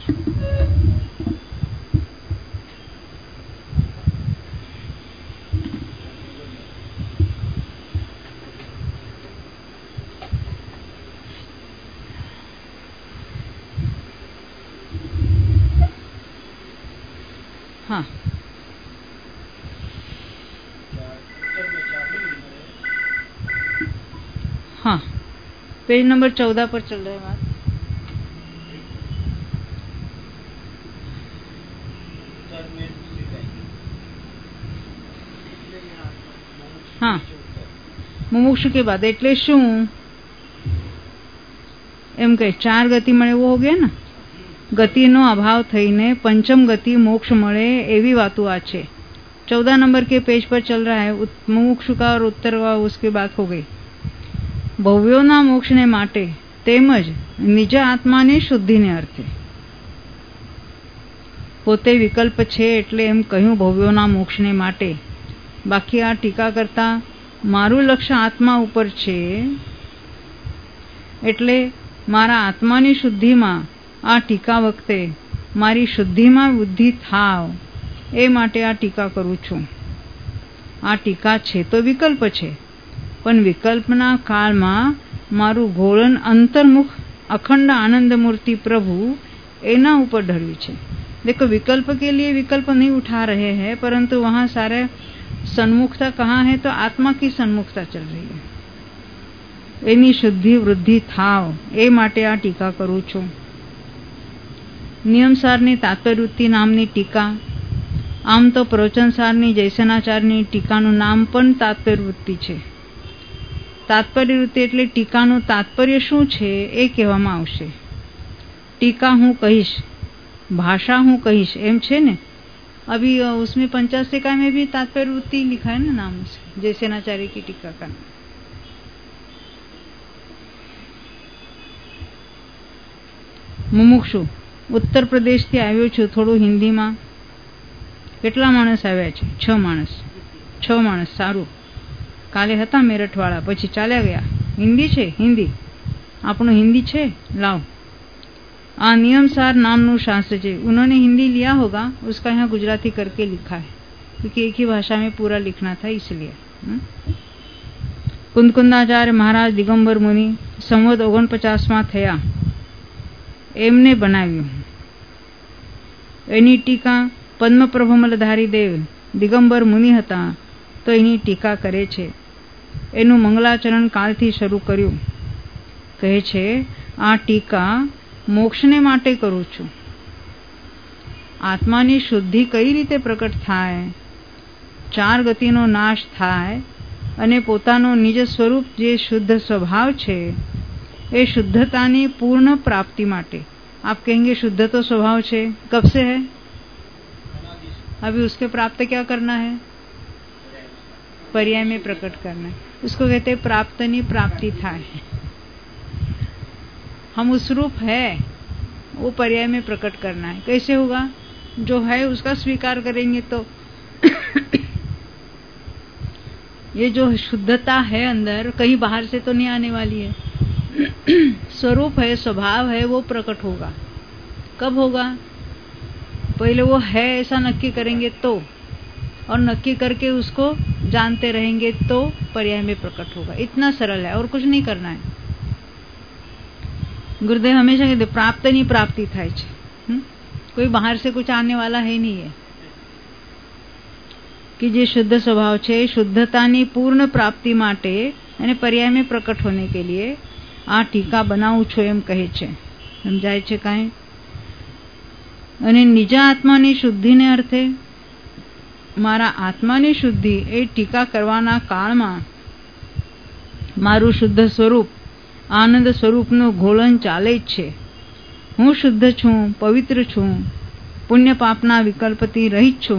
हाँ हाँ, पेज नंबर 14 पर चल रहा है बात। हाँ, मुमुक्षु के बाद એટલે શું એમ કે 4 ગતિ મળે वो हो गया ना। गतिनो अभाव थईने पंचम गति मोक्ष मळे एवी बातों आ छे। 14 नंबर के पेज पर चल रहा है। मुमुक्षु का और उत्तर का उसकी बात हो गई। भव्योना मोक्षने माटे तेमज निज आत्माने शुद्धिने अर्थे। पोते विकल्प छे एटले एम कह्युं भव्योना मोक्षने माटे। बाकी आ टीका करता मारू लक्ष्य आत्मा उपर छे एटले मारा आत्मानी शुद्धिमां आ टीका वखते मारी शुद्धिमां वृद्धि थाव ए माटे आ टीका करूं छुं। आ टीका छे तो विकल्प छे, पण विकल्पना काळमां मारू घोळन अंतर्मुख अखंड आनंद मूर्ति प्रभु एना ऊपर ढळ्युं छे। देखो, विकल्प के लिए विकल्प नहीं उठा रहे हैं, परंतु वहां सारे सन्मुखता कहाँ है तो आत्मा की सन्मुखता चल रही है। एनी शुद्धि वृद्धि थाव ए माटे आ टीका करूं छुं। नियमसारनी तात्पर्यवृत्ति नामनी टीका। आम तो प्रवचनसारनी जयसेनाचार्यनी टीकानुं नाम पण तात्पर्यवृत्ति छे। तात्पर्यवृत्ति एटले टीकानुं तात्पर्य शुं छे ए कहेवामां आवशे। टीका हूँ कहीश, भाषा हूँ कहीश एम छे ने। अभी उसमें 50 टीका में भी तात्पर्यवृत्ति लिखा है ना नाम से, जयसेनाचार्य की टीका का। मुमुक्षु उत्तर प्रदेश थी आव्यो छुं। थोड़ू हिंदी में કેટલા માણસ આવ્યા છે? 6 માણસ સારું। કાલે હતા મેરઠવાળા, પછી ચાલ્યા ગયા। હિન્દી છે? હિન્દી આપણું હિન્દી છે? લાવ आ नियमसार नामनु शास्त्र छे। उन्होंने हिंदी लिया होगा, उसका यहाँ गुजराती करके लिखा है, क्योंकि एक ही भाषा में पूरा लिखना था इसलिए। कुंदकुंदाचार्य महाराज दिगंबर मुनि संवत 49 થયા એમને બનાવ્યું। એની ટીકા પદ્મપ્રભમલધારી દેવ દિગંબર મુનિ હતા તો એની ટીકા કરે છે। એનું મંગલાચરણ કાલથી શરૂ કર્યું। કહે છે આ ટીકા મોક્ષને માટે કરું છું। આત્માની શુદ્ધિ કઈ રીતે પ્રકટ થાય, 4 ગતિનો નાશ થાય અને પોતાનો નિજ સ્વરૂપ જે શુદ્ધ સ્વભાવ છે એ શુद्धताની पूर्ण प्राप्ति माटे। आप कहेंगे शुद्ध तो स्वभाव छे, कब से है? अभी उसके प्राप्त क्या करना है? पर्याय में प्रकट करना है। उसको कहते हैं प्राप्तनी प्राप्ति थाय। हम उस रूप है वो पर्याय में प्रकट करना है। कैसे होगा? जो है उसका स्वीकार करेंगे तो ये जो शुद्धता है अंदर कहीं बाहर से तो नहीं आने वाली है। स्वरूप है, स्वभाव है, वो प्रकट होगा। कब होगा? पहले वो है ऐसा नक्की करेंगे तो, और नक्की करके उसको जानते रहेंगे तो पर्याय में प्रकट होगा। इतना सरल है और कुछ नहीं करना है। गुरुदेव हमेशा कहते प्राप्त नहीं प्राप्ति थाय छे। कोई बाहर से कुछ आने वाला है नहीं है कि जे शुद्ध स्वभाव छे शुद्धतानी पूर्ण प्राप्ति माटे અને पर्याय में प्रकट होने के लिए आ टीका बनाવું છું એમ કહે છે। સમજાય છે કાંઈ? અને નિજ આત્માની શુદ્ધિને અર્થે મારા આત્માની શુદ્ધિ એ ટીકા કરવાના કાળમાં મારું શુદ્ધ સ્વરૂપ આનંદ સ્વરૂપનું ઘોળન ચાલે જ છે। હું શુદ્ધ છું, પવિત્ર છું, પુણ્ય પાપના વિકલ્પથી રહિત છું,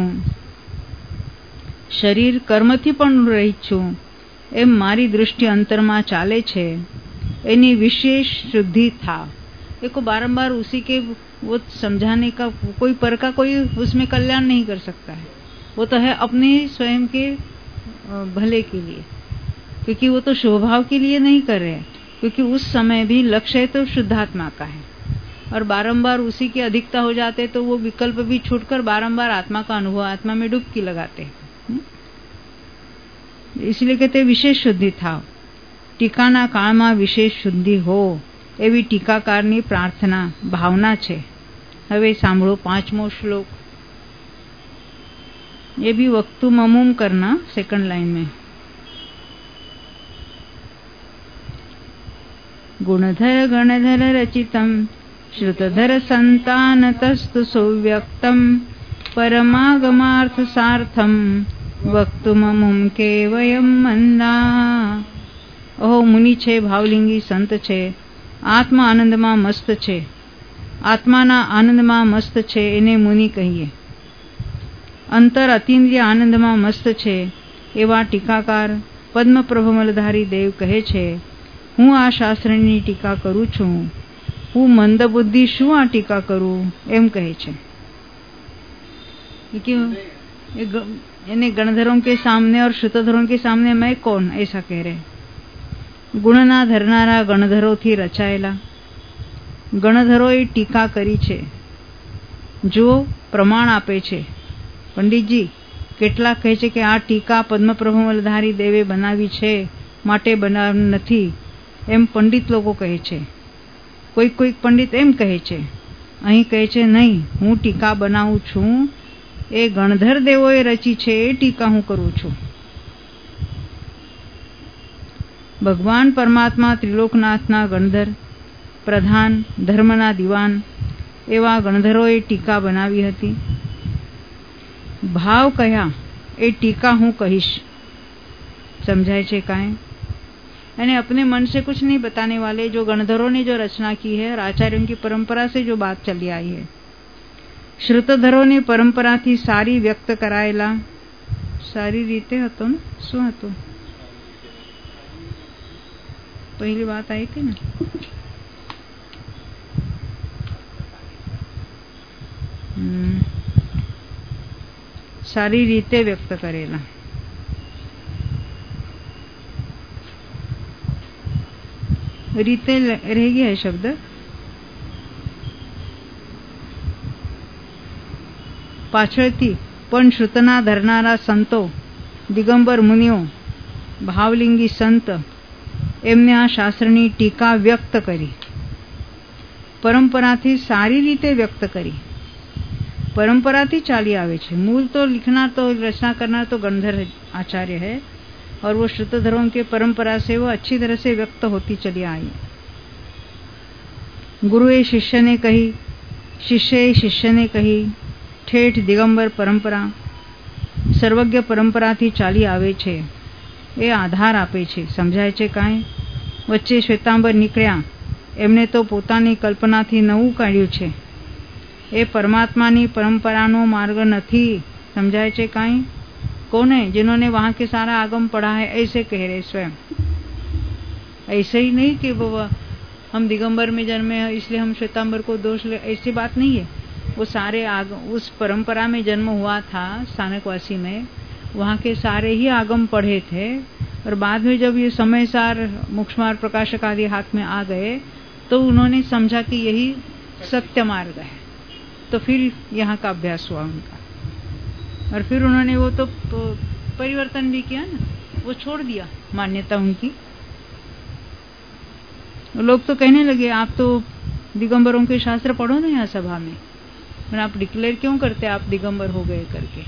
શરીર કર્મથી પણ રહિત છું એમ મારી દૃષ્ટિ અંતરમાં ચાલે છે। एनी विशेष शुद्धि था। देखो बारंबार उसी के वो समझाने का, कोई पर का कोई उसमें कल्याण नहीं कर सकता है। वो तो है अपने स्वयं के भले के लिए, क्योंकि वो तो स्वभाव के लिए नहीं कर रहे, क्योंकि उस समय भी लक्ष्य तो शुद्धात्मा का है और बारंबार उसी की अधिकता हो जाते तो वो विकल्प भी छूटकर बारंबार आत्मा का अनुभव, आत्मा में डुबकी लगाते। इसलिए कहते विशेष शुद्धि था। टीकाना काळमां विशेष शुद्धि हो एवी टीकाकारनी प्रार्थना भावना छे। हवे सांभळो 5मो श्लोक। ये भी वक्तुम अमुम करना, सेकंड लाइन में। गुणधर गणधर रचितम श्रुतधर संतानतस्तु सुव्यक्तम परमागमार्थ सार्थम वक्तुममुम केवयम मंदा। ओहो मुनि छे, भावलिंगी संत छे, आत्मा आनंदमां मस्त छे, आत्माना आनंदमां मस्त छे एने मुनि कहीए। अंतर अतीन्द्रिय आनंदमां मस्त छे एवा टीकाकार पद्मप्रभमलधारी देव कहे छे हूँ आ शास्त्रनी टीका करूँ छूं, हूँ मंदबुद्धि शुं आ टीका करूँ एम कहे छे। गणधरों के सामने और श्रुतधरों के सामने मैं कौन, ऐसा कह रहे। गुणना धरनारा गणधरोथी रचायेला गणधरोए टीका करी छे, जो प्रमाण आपे छे। पंडितजी केटला कहे छे के आ टीका पद्मप्रभमलधारी देवे बनावी छे माटे बनावी नथी एम पंडित लोको कहे छे। कोई कोई पंडित एम कहे छे, अहीं कहे छे नहीं, हूँ टीका बनावुं छूं, ए गणधर देवोए रची छे ए टीका हूँ करूँ छूं। भगवान परमात्मा त्रिलोकनाथना गणधर प्रधान धर्मना दीवान एवा गणधरोए टीका बनावी हती। भाव कह्या ए टीका हूँ कहीश। समझाय छे कांई? यानी अपने मन से कुछ नहीं बताने वाले जो गणधरों ने जो रचना की है और आचार्यों की परंपरा से जो बात चली आई है, श्रुतधरों ने परंपरा थी सारी व्यक्त करायेला। सारी रीते हतो ने शुं हतो? पहली बात आई थी ना, सारी रीते व्यक्त करेला। रीते रह गया है शब्द। પાછળથી પણ શ્રુતના ધરનારા સંતો, દિગંબર મુનિઓ, ભાવલિંગી સંત એમને આ શાસ્ત્રની ટીકા વ્યક્ત કરી, પરંપરાથી સારી રીતે વ્યક્ત કરી. परंपरा चाली आवे छे. मूल तो लिखना तो रचना करना तो गंधर आचार्य है और वो श्रुत धर्म के परंपरा से वो अच्छी तरह से व्यक्त होती चली आई. गुरुए शिष्य ने कही, शिष्य शिष्य ने कही, ठेठ दिगंबर परंपरा सर्वज्ञ परंपरा थी चाली आवे छे ए आधार आपे छे. समझाय छे कांई? वच्चे श्वेतांबर निकळ्या एमने तो पोतानी कल्पनाथी नवुं काढ्युं छे. ए परमात्मानी परंपरानो मार्ग नहीं. समझाए छे काई? कौन है? जिन्होंने वहां के सारा आगम पढ़ा है ऐसे कह रहे स्वयं. ऐसे ही नहीं कि वो हम दिगंबर में जन्मे हैं इसलिए हम श्वेतांबर को दोष ले, ऐसी बात नहीं है. वो सारे आगम उस परंपरा में जन्म हुआ था स्थानकवासी में, वहां के सारे ही आगम पढ़े थे और बाद में जब ये समय सार मोक्षमार प्रकाशक आदि हाथ में आ गए तो उन्होंने समझा कि यही सत्य मार्ग है. तो फिर यहाँ का अभ्यास हुआ उनका और फिर उन्होंने वो तो परिवर्तन भी किया ना, वो छोड़ दिया मान्यता उनकी. लोग तो कहने लगे आप तो दिगंबरों के शास्त्र पढ़ो ना यहाँ सभा में, पर आप डिक्लेयर क्यों करते आप दिगंबर हो गए करके?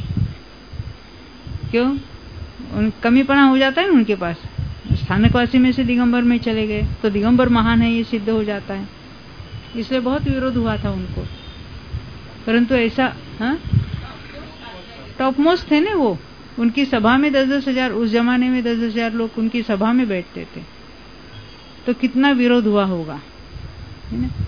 क्यों? कमीपना हो जाता है ना उनके पास. स्थानकवासी में से दिगंबर में चले गए तो दिगंबर महान है ये सिद्ध हो जाता है. इसलिए बहुत विरोध हुआ था उनको. परंतु ऐसा टॉप मोस्ट थे ना वो. उनकी सभा में 10-10 हजार, उस जमाने में 10-10 हजार लोग उनकी सभा में बैठते थे, तो कितना विरोध हुआ होगा, है ना?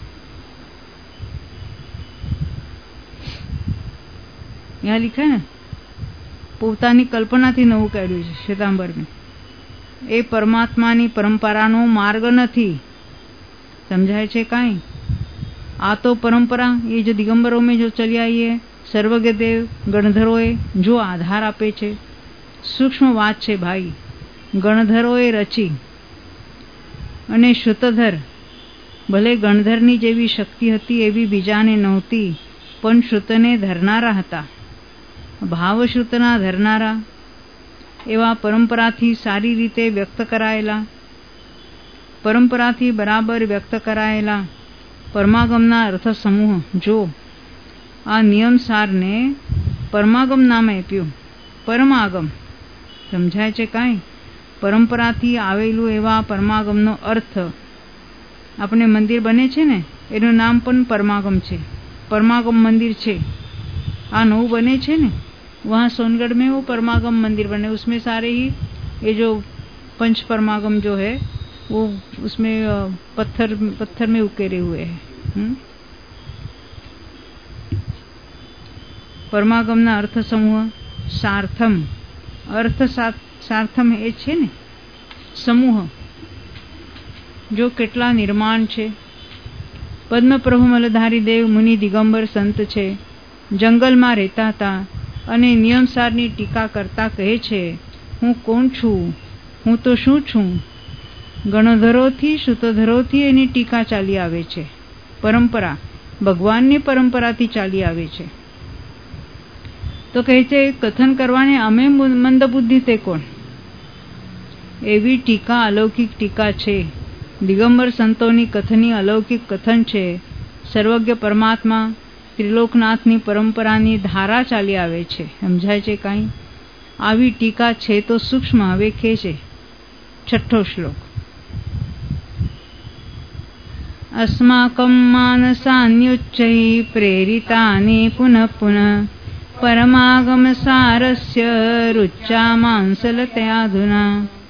यहाँ लिखा है ना, પોતાની કલ્પનાથી નવું કાઢ્યું છે શ્વેતાંબર में. એ પરમાત્માની પરંપરાનો માર્ગ નથી. સમજાય છે કાંઈ? आ तो परंपरा ये जो दिगंबरों में जो चली आई है, सर्वज्ञ देव गणधरोए जो आधार आपे छे, सूक्ष्म बात छे भाई. गणधरोए रची अने श्रुतधर भले गणधरनी जेवी शक्ति हती एवी बीजाने नहोती, पण श्रुतने धरनारा हता. भावश्रुतना धरनारा एवा परंपराथी सारी रीते व्यक्त करायेला, परंपराथी बराबर व्यक्त करायेला परमागमना अर्थ समूह जो आ नियम सार ने परमागम नाम आप्યું. परमागम समझाय छे काई? परंपराथी आवेलू एवा परमागमनो अर्थ. अपने मंदिर बने छे ने एનું नाम पण परमागम छे. परमागम मंदिर छे. आ नવું बने छे ने वहाँ सोनगढ़ में वो परमागम मंदिर बने, उसमें सारे ही ये जो पंच परमागम जो है वो उसमें पत्थर में उकेरे हुए हैं. परमागमना अर्थ समूह सार्थम. अर्थ सार्थम ए छे ने समूह जो केटला निर्माण छे. पद्म प्रभु मलधारी देव मुनि दिगंबर संत छे, जंगल में रहता था अने नियमसारनी टीका करता कहे छे, हूँ कोण छूं, हूँ तो शू छूं. गणधरोथी श्रुतधरोथी एनी टीका चाली आवे छे. परंपरा भगवाननी परंपराथी चाली आवे छे. तो कहे छे कथन करवाने अमे मंदबुद्धि ते कोण? एवी टीका अलौकिक टीका छे. दिगंबर संतोनी कथनी अलौकिक कथन छे. सर्वज्ञ परमात्मा त्रिलोकनाथनी परंपरानी धारा चाली आवे छे. समझाय छे काई? आवी टीका छे तो सूक्ष्म. हवे के छे 6ठो श्लोक. अस्माकं मानसान्युच्चैः प्रेरितानि पुनः पुनः परमागमसारस्य रुच्चामांसलतयाधुना.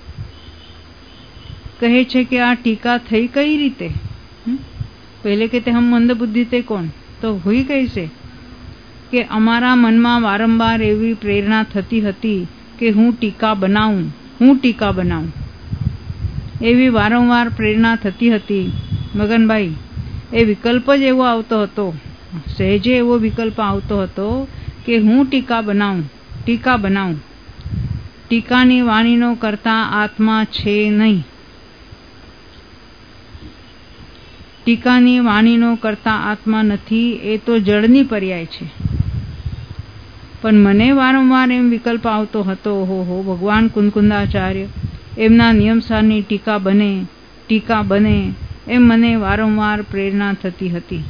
कहे छे कि आ टीका थई कई रीते? पहले कहते हम मंद बुद्धि ते कोण, तो हुई कैसे कि अमारा मनमा वारंवार एवी प्रेरणा थती हती कि हूँ टीका बनाऊं, हूँ टीका बनाऊं. एवी वारंवार प्रेरणा थती हती मगनभाई. ए विकल्प ज एवो आवतो हतो, सहेजे एवो विकल्प आवतो हतो कि हूँ टीका बनाऊं, टीका बनाऊं. टीकानी वाणीनो करता आत्मा छे नहीं. टीकानी वाणीनो करता आत्मा नथी, ए तो जड़नी पर्याय छे. પણ મને વારંવાર એમ વિકલ્પ આવતો હતો, હો ભગવાન કુંકુંદાચાર્ય એમના નિયમસારની ટીકા બને એમ મને વારંવાર પ્રેરણા થતી હતી।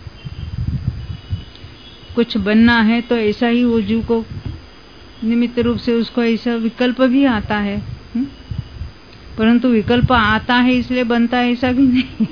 कुछ बनना है तो ऐसा ही वो जीव को निमित्त रूप से उसको ऐसा विकल्प भी आता है, परंतु विकल्प आता है इसलिए बनता है ऐसा भी नहीं।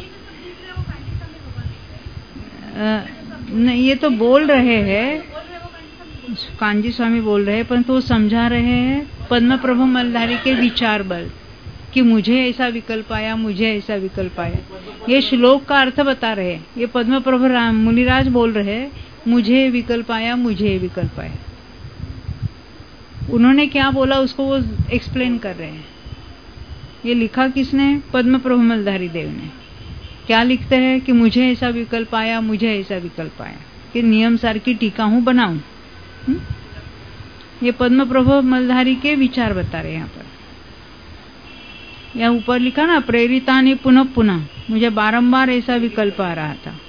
नहीं, ये तो बोल रहे हैं, कांजी स्वामी बोल रहे हैं, परंतु वो समझा रहे हैं पद्म प्रभु मलधारी के विचार बल कि मुझे ऐसा विकल्प आया, मुझे ऐसा विकल्प आया। ये श्लोक का अर्थ बता रहे हैं। ये पद्म प्रभु मुनिराज बोल रहे हैं, मुझे विकल्प आया, मुझे विकल्प आया। उन्होंने क्या बोला उसको वो एक्सप्लेन कर रहे हैं। ये लिखा किसने? पद्म प्रभु मलधारी देव ने। क्या लिखते हैं कि मुझे ऐसा विकल्प आया, मुझे ऐसा विकल्प आया कि नियम सार की टीका हूं बनाऊं। ये पद्म प्रभु मलधारी के विचार बता रहे हैं यहाँ पर। यहाँ ऊपर लिखा ना, प्रेरितानि पुनः पुनः, मुझे बारंबार ऐसा विकल्प आ रहा था।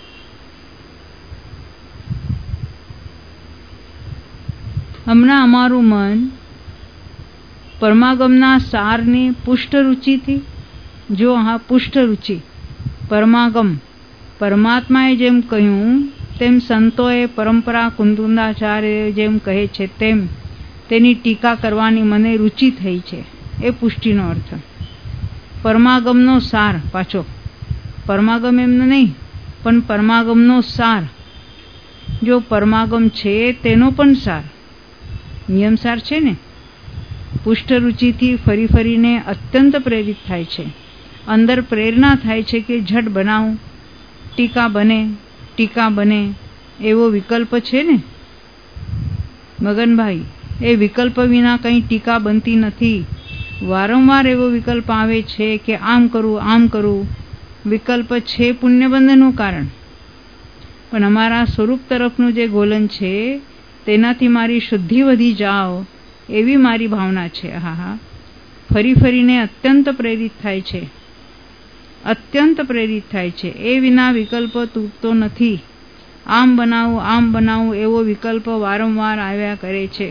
હમણાં અમારું મન પરમાગમના સારની પુષ્ટ રુચિથી, જો હા પુષ્ટ રુચિ પરમાગમ પરમાત્માએ જેમ કહ્યું તેમ સંતોએ પરંપરા કુંદુંદાચાર્ય જેમ કહે છે તેમ તેની ટીકા કરવાની મને રુચિ થઈ છે। એ પુષ્ટિનો અર્થ। પરમાગમનો સાર, પાછો પરમાગમ એમનો નહીં પણ પરમાગમનો સાર, જો પરમાગમ છે તેનો પણ સાર નિયમસાર છે ને। પુષ્ટ રુચિથી ફરી ફરીને અત્યંત પ્રેરિત થાય છે। અંદર પ્રેરણા થાય છે કે ઝટ બનાવું, ટીકા બને એવો વિકલ્પ છે ને મગનભાઈ। એ વિકલ્પ વિના કંઈ ટીકા બનતી નથી। વારંવાર એવો વિકલ્પ આવે છે કે આમ કરું। વિકલ્પ છે પુણ્યબંધનું કારણ, પણ અમારા સ્વરૂપ તરફનું જે ગોલન છે તેનાથી મારી શુદ્ધિ વધી જાઓ એવી મારી ભાવના છે। હા, ફરી ફરીને અત્યંત પ્રેરિત થાય છે। એ વિના વિકલ્પ તૂટતો નથી। આમ બનાવું એવો વિકલ્પ વારંવાર આવ્યા કરે છે।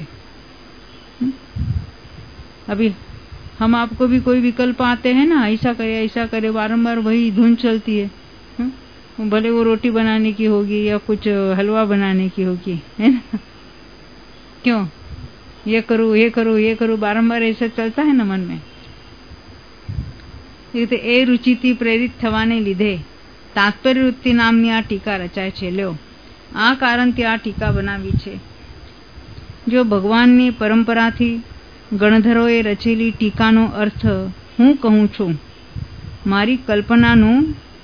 अभी हम आपको भी कोई विकल्प आते हैं ना, ऐसा करे, वारंवार वही धुन चलती है। भले वो रोटी बनाने की होगी या कुछ हलवा बनाने की होगी, है ना। क्यों ये करूँ बारंबार ऐसा चलता है ना मन में। ए रुचिથી પ્રેરિત થવાને લીધે તાત્પર્ય વૃત્તિ નામની આ ટીકા રચાય છે। લ્યો, આ કારણથી આ ટીકા બનાવી છે। જો ભગવાનની પરંપરાથી ગણધરોએ રચેલી ટીકાનો અર્થ હું કહું છું, મારી કલ્પનાનું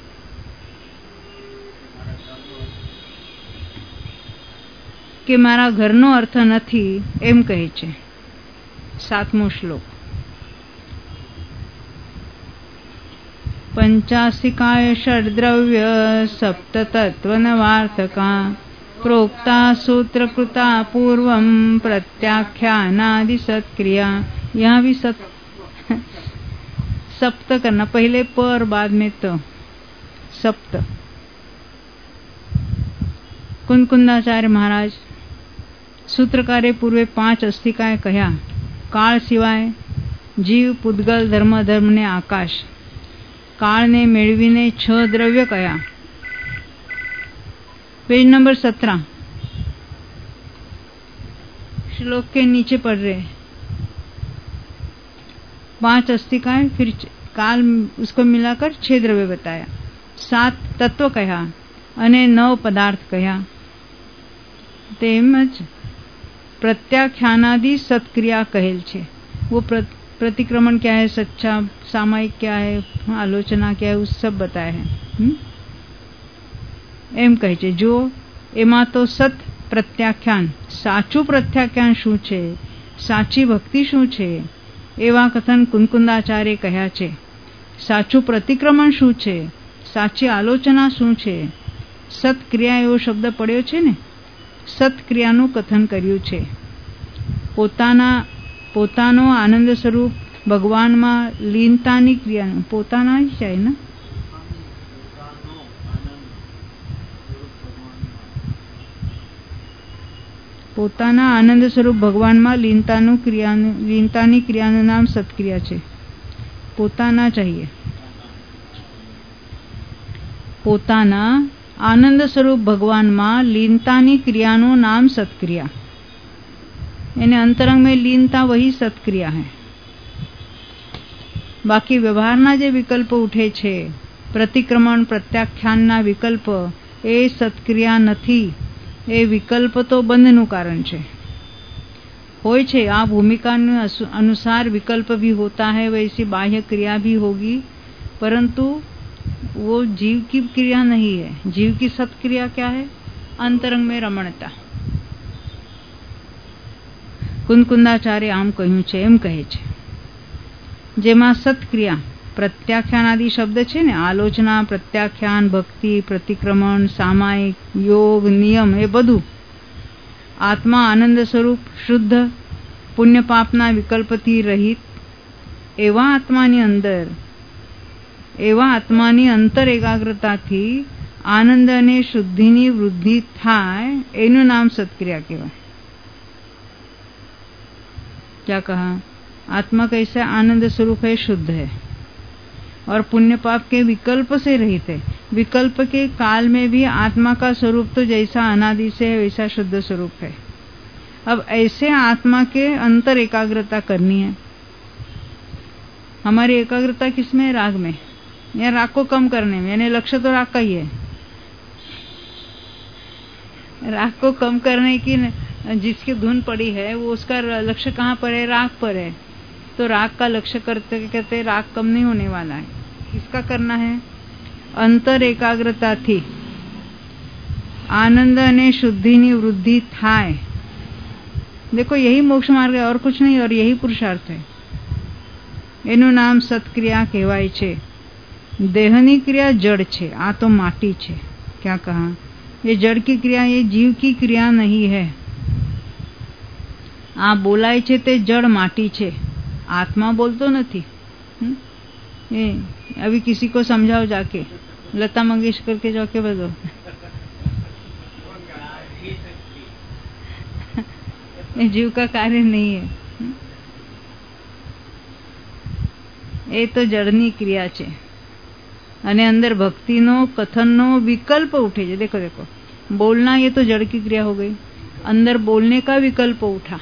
કે મારા ઘરનો અર્થ નથી એમ કહે છે। 7મો શ્લોક। पंचासिकाय षड्द्रव्य सप्ततत्त्वनवार्तका प्रोक्ता सूत्रकृता पूर्वं प्रत्याख्यानादि सत्क्रिया। यहाँ भी सप्त करना, पहले पर बाद में तो सप्त। कुंदकुंदाचार्य महाराज सूत्रकारे पूर्वे 5 अस्तिकाए कह्या। काल सिवाय जीव, पुद्गल, धर्म ने आकाश। काल ने मेळवीने 6 द्रव्य कह्या। पेज नंबर 17 श्लोक के नीचे पढ़ रहे। 5 अस्तिकाएं, फिर काल, उसको मिलाकर 6 द्रव्य बताया। 7 तत्व कह्या अने 9 पदार्थ कह्या। તેમજ प्रत्याख्यानादि सत्क्रिया कहेल छे। वो प्रतिक्रमण क्या है, सच्चा सामायिक क्या है, आलोचना क्या है, उस सब बताया है। एम कहे छे जो एमा तो सत प्रत्याख्यान, साचू प्रत्याख्यान शू छे, साची भक्ति शू छे, एवा कथन कुंदकुंदाचार्य कह्या छे। साचू प्रतिक्रमण शू छे, साची आलोचना शू छे। सत्क्रिया एवो शब्द पड्यो छे ने, सत्क्रियानुं कथन कर्युं छे। પોતાનો આનંદ સ્વરૂપ ભગવાનમાં લીનતાની ક્રિયાનું, પોતાના જ છે ને, પોતાના આનંદ સ્વરૂપ ભગવાનમાં લીનતાની ક્રિયાનું નામ સત્ક્રિયા છે. પોતાના चाहिए. પોતાના આનંદ સ્વરૂપ ભગવાનમાં લીનતાની ક્રિયાનું નામ સત્ક્રિયા. यानी अंतरंग में लीनता वही सत्क्रिया है. बाकी व्यवहाરના જે વિકલ્પ ઉઠે છે, પ્રતિક્રમણ પ્રત્યાખ્યાનના વિકલ્પ, એ સત્ક્રિયા નથી. એ વિકલ્પ તો બંધનું કારણ છે. હોય છે આ भूमिका अनुसार विकल्प भी होता है, वैसी बाह्य क्रिया भी होगी, परंतु वो जीव की क्रिया नहीं है. जीव की सत्क्रिया क्या है? अंतरंग में रमणता. કુંદકુંદાચાર્ય આમ કહ્યું છે, એમ કહે છે, જેમાં સત્ક્રિયા પ્રત્યાખ્યાન આદિ શબ્દ છે ને, આલોચના, પ્રત્યાખ્યાન, ભક્તિ, પ્રતિક્રમણ, સામાયિક, યોગ, નિયમ, એ બધું આત્મા આનંદ સ્વરૂપ શુદ્ધ પુણ્ય પાપના વિકલ્પથી રહિત એવા આત્માની અંતર એકાગ્રતાથી આનંદ અને શુદ્ધિની વૃદ્ધિ થાય, એનું નામ સત્ક્રિયા કહેવાય. क्या कहा? आत्मा कैसा आनंद स्वरूप है, शुद्ध है और पुण्य पाप के विकल्प से रहित है. विकल्प के काल में भी आत्मा का स्वरूप तो जैसा अनादि से है वैसा शुद्ध स्वरूप है. अब ऐसे आत्मा के अंतर एकाग्रता करनी है. हमारी एकाग्रता किसमें है? राग में, या राग को कम करने में. यानी लक्ष्य तो राग का ही है. राग को कम करने की जिसकी धुन पड़ी है वो उसका लक्ष्य कहाँ पर है? राग पर है. तो राग का लक्ष्य करते कहते राग कम नहीं होने वाला है. किसका करना है? अंतर एकाग्रता थी आनंद અને શુદ્ધિની વૃદ્ધિ થાય. देखो यही मोक्ष मार्ग है और कुछ नहीं, और यही पुरुषार्थ है. એનું નામ સત્ક્રિયા કહેવાય છે. દેહની ક્રિયા જડ છે, આ તો માટી છે. क्या कहा? ये जड़ की क्रिया, ये जीव की क्रिया नहीं है. आ बोलाय છે તે જડ માટી છે, आत्मा बोलतो નથી. अभी किसी को समझाओ जाके, लता मंगेशकर के जाके बताओ. ये जीव का कार्य नहीं है. એ તો જડની ક્રિયા છે. અને અંદર ભક્તિનો કથનનો વિકલ્પ ઉઠે છે. देखो देखो, बोलना ये तो जड़ की क्रिया हो गई. अंदर बोलने का विकल्प उठा,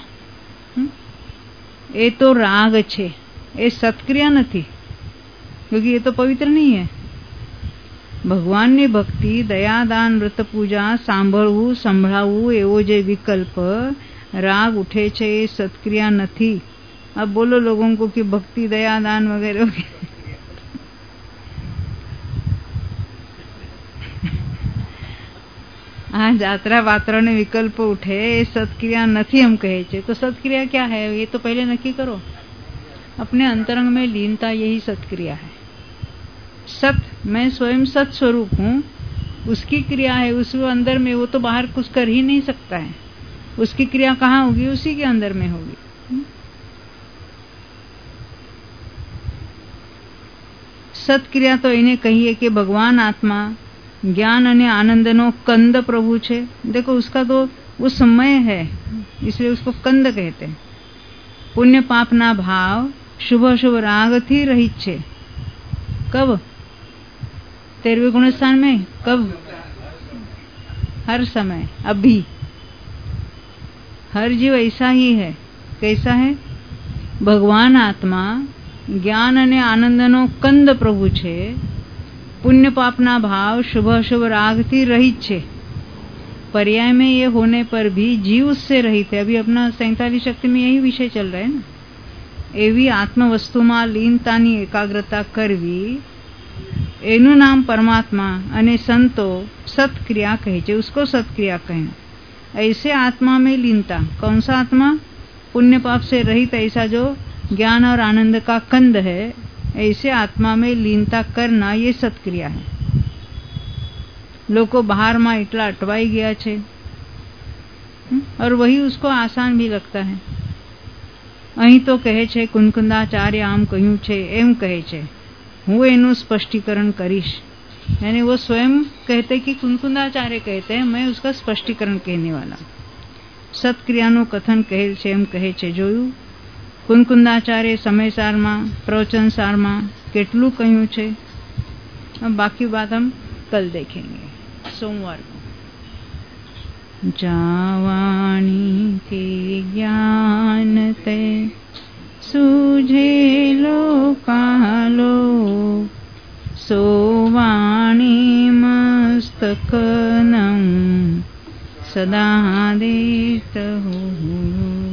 ये तो राग છે. એ સત્ક્રિયા નથી, क्योंकि ये तो पवित्र नहीं है. ભગવાનની ભક્તિ, દયાદાન, વ્રત પૂજા, સાંભળવું, સંભળાવવું, એવો જે વિકલ્પ राग उठे છે, એ સત્ક્રિયા નથી. अब बोलो लोगों को कि भक्ति, दयादान वगैरह हाँ, यात्रा वात्रा ने विकल्प उठे, सत्क्रिया नहीं हम कहे छे. तो सत्क्रिया क्या है? ये तो पहले नक्की करो. अपने अंतरंग में लीनता, यही सत्क्रिया है. सत, मैं स्वयं सत स्वरूप हूँ, उसकी क्रिया है उस अंदर में. वो तो बाहर कुछ कर ही नहीं सकता है. उसकी क्रिया कहाँ होगी? उसी के अंदर में होगी. सत्क्रिया तो इन्हें कहिए कि भगवान आत्मा ज्ञान અને आनंदનો कंद प्रभु છે. देखो उसका तो वो समय है, इसलिए उसको कंद कहते हैं. पुण्य पापना भाव शुभ अशुभ राग थी रहित છે. कब? 13वें गुणस्थान में. कब? हर समय, अभी. हर जीव ऐसा ही है. कैसा है? भगवान आत्मा ज्ञान અને आनंदનો कंद प्रभु છે. पुण्य पापना भाव शुभ अशुभ राग थी रहित छे. पर्याय में ये होने पर भी जीव उससे रहित है. अभी अपना 47 शक्ति में यही विषय चल रहा है ना. एवी आत्म वस्तुमां लीनतानी एकाग्रता करवी, एनु नाम परमात्मा અને संतो सत्क्रिया कहे छे. उसको सत्क्रिया कहें. ऐसे आत्मा में लीनता. कौन सा आत्मा? पुण्य पाप से रहित, ऐसा जो ज्ञान और आनंद का कंद है, ऐसे आत्मा में लीनता करना, ये सत्क्रिया है. लोगों बाहर में इतना अटवाई गया छे, और वही उसको आसान भी लगता है. અહીં તો કહે છે કુંદકુંદાચાર્ય આમ કહ્યું છે, એમ કહે છે, હું એનું સ્પષ્ટીકરણ કરીશ. यानी वो स्वयं कहते कि कुंदकुंदाचार्य कहते हैं, मैं उसका स्पष्टीकरण कहने वाला. સત્ક્રિયાનું કથન કહેલ છે એમ કહે છે. જોયું કુનકુંદાચાર્ય સમયસારમાં प्रवचनसाરમાં કેટલું કહ્યું છે. अब बाकी बात हम कल देखेंगे सोमवार को. जावाणी के ज्ञान ते सूझे लोकालो सोवाणी मस्तकनं सदा देत हो.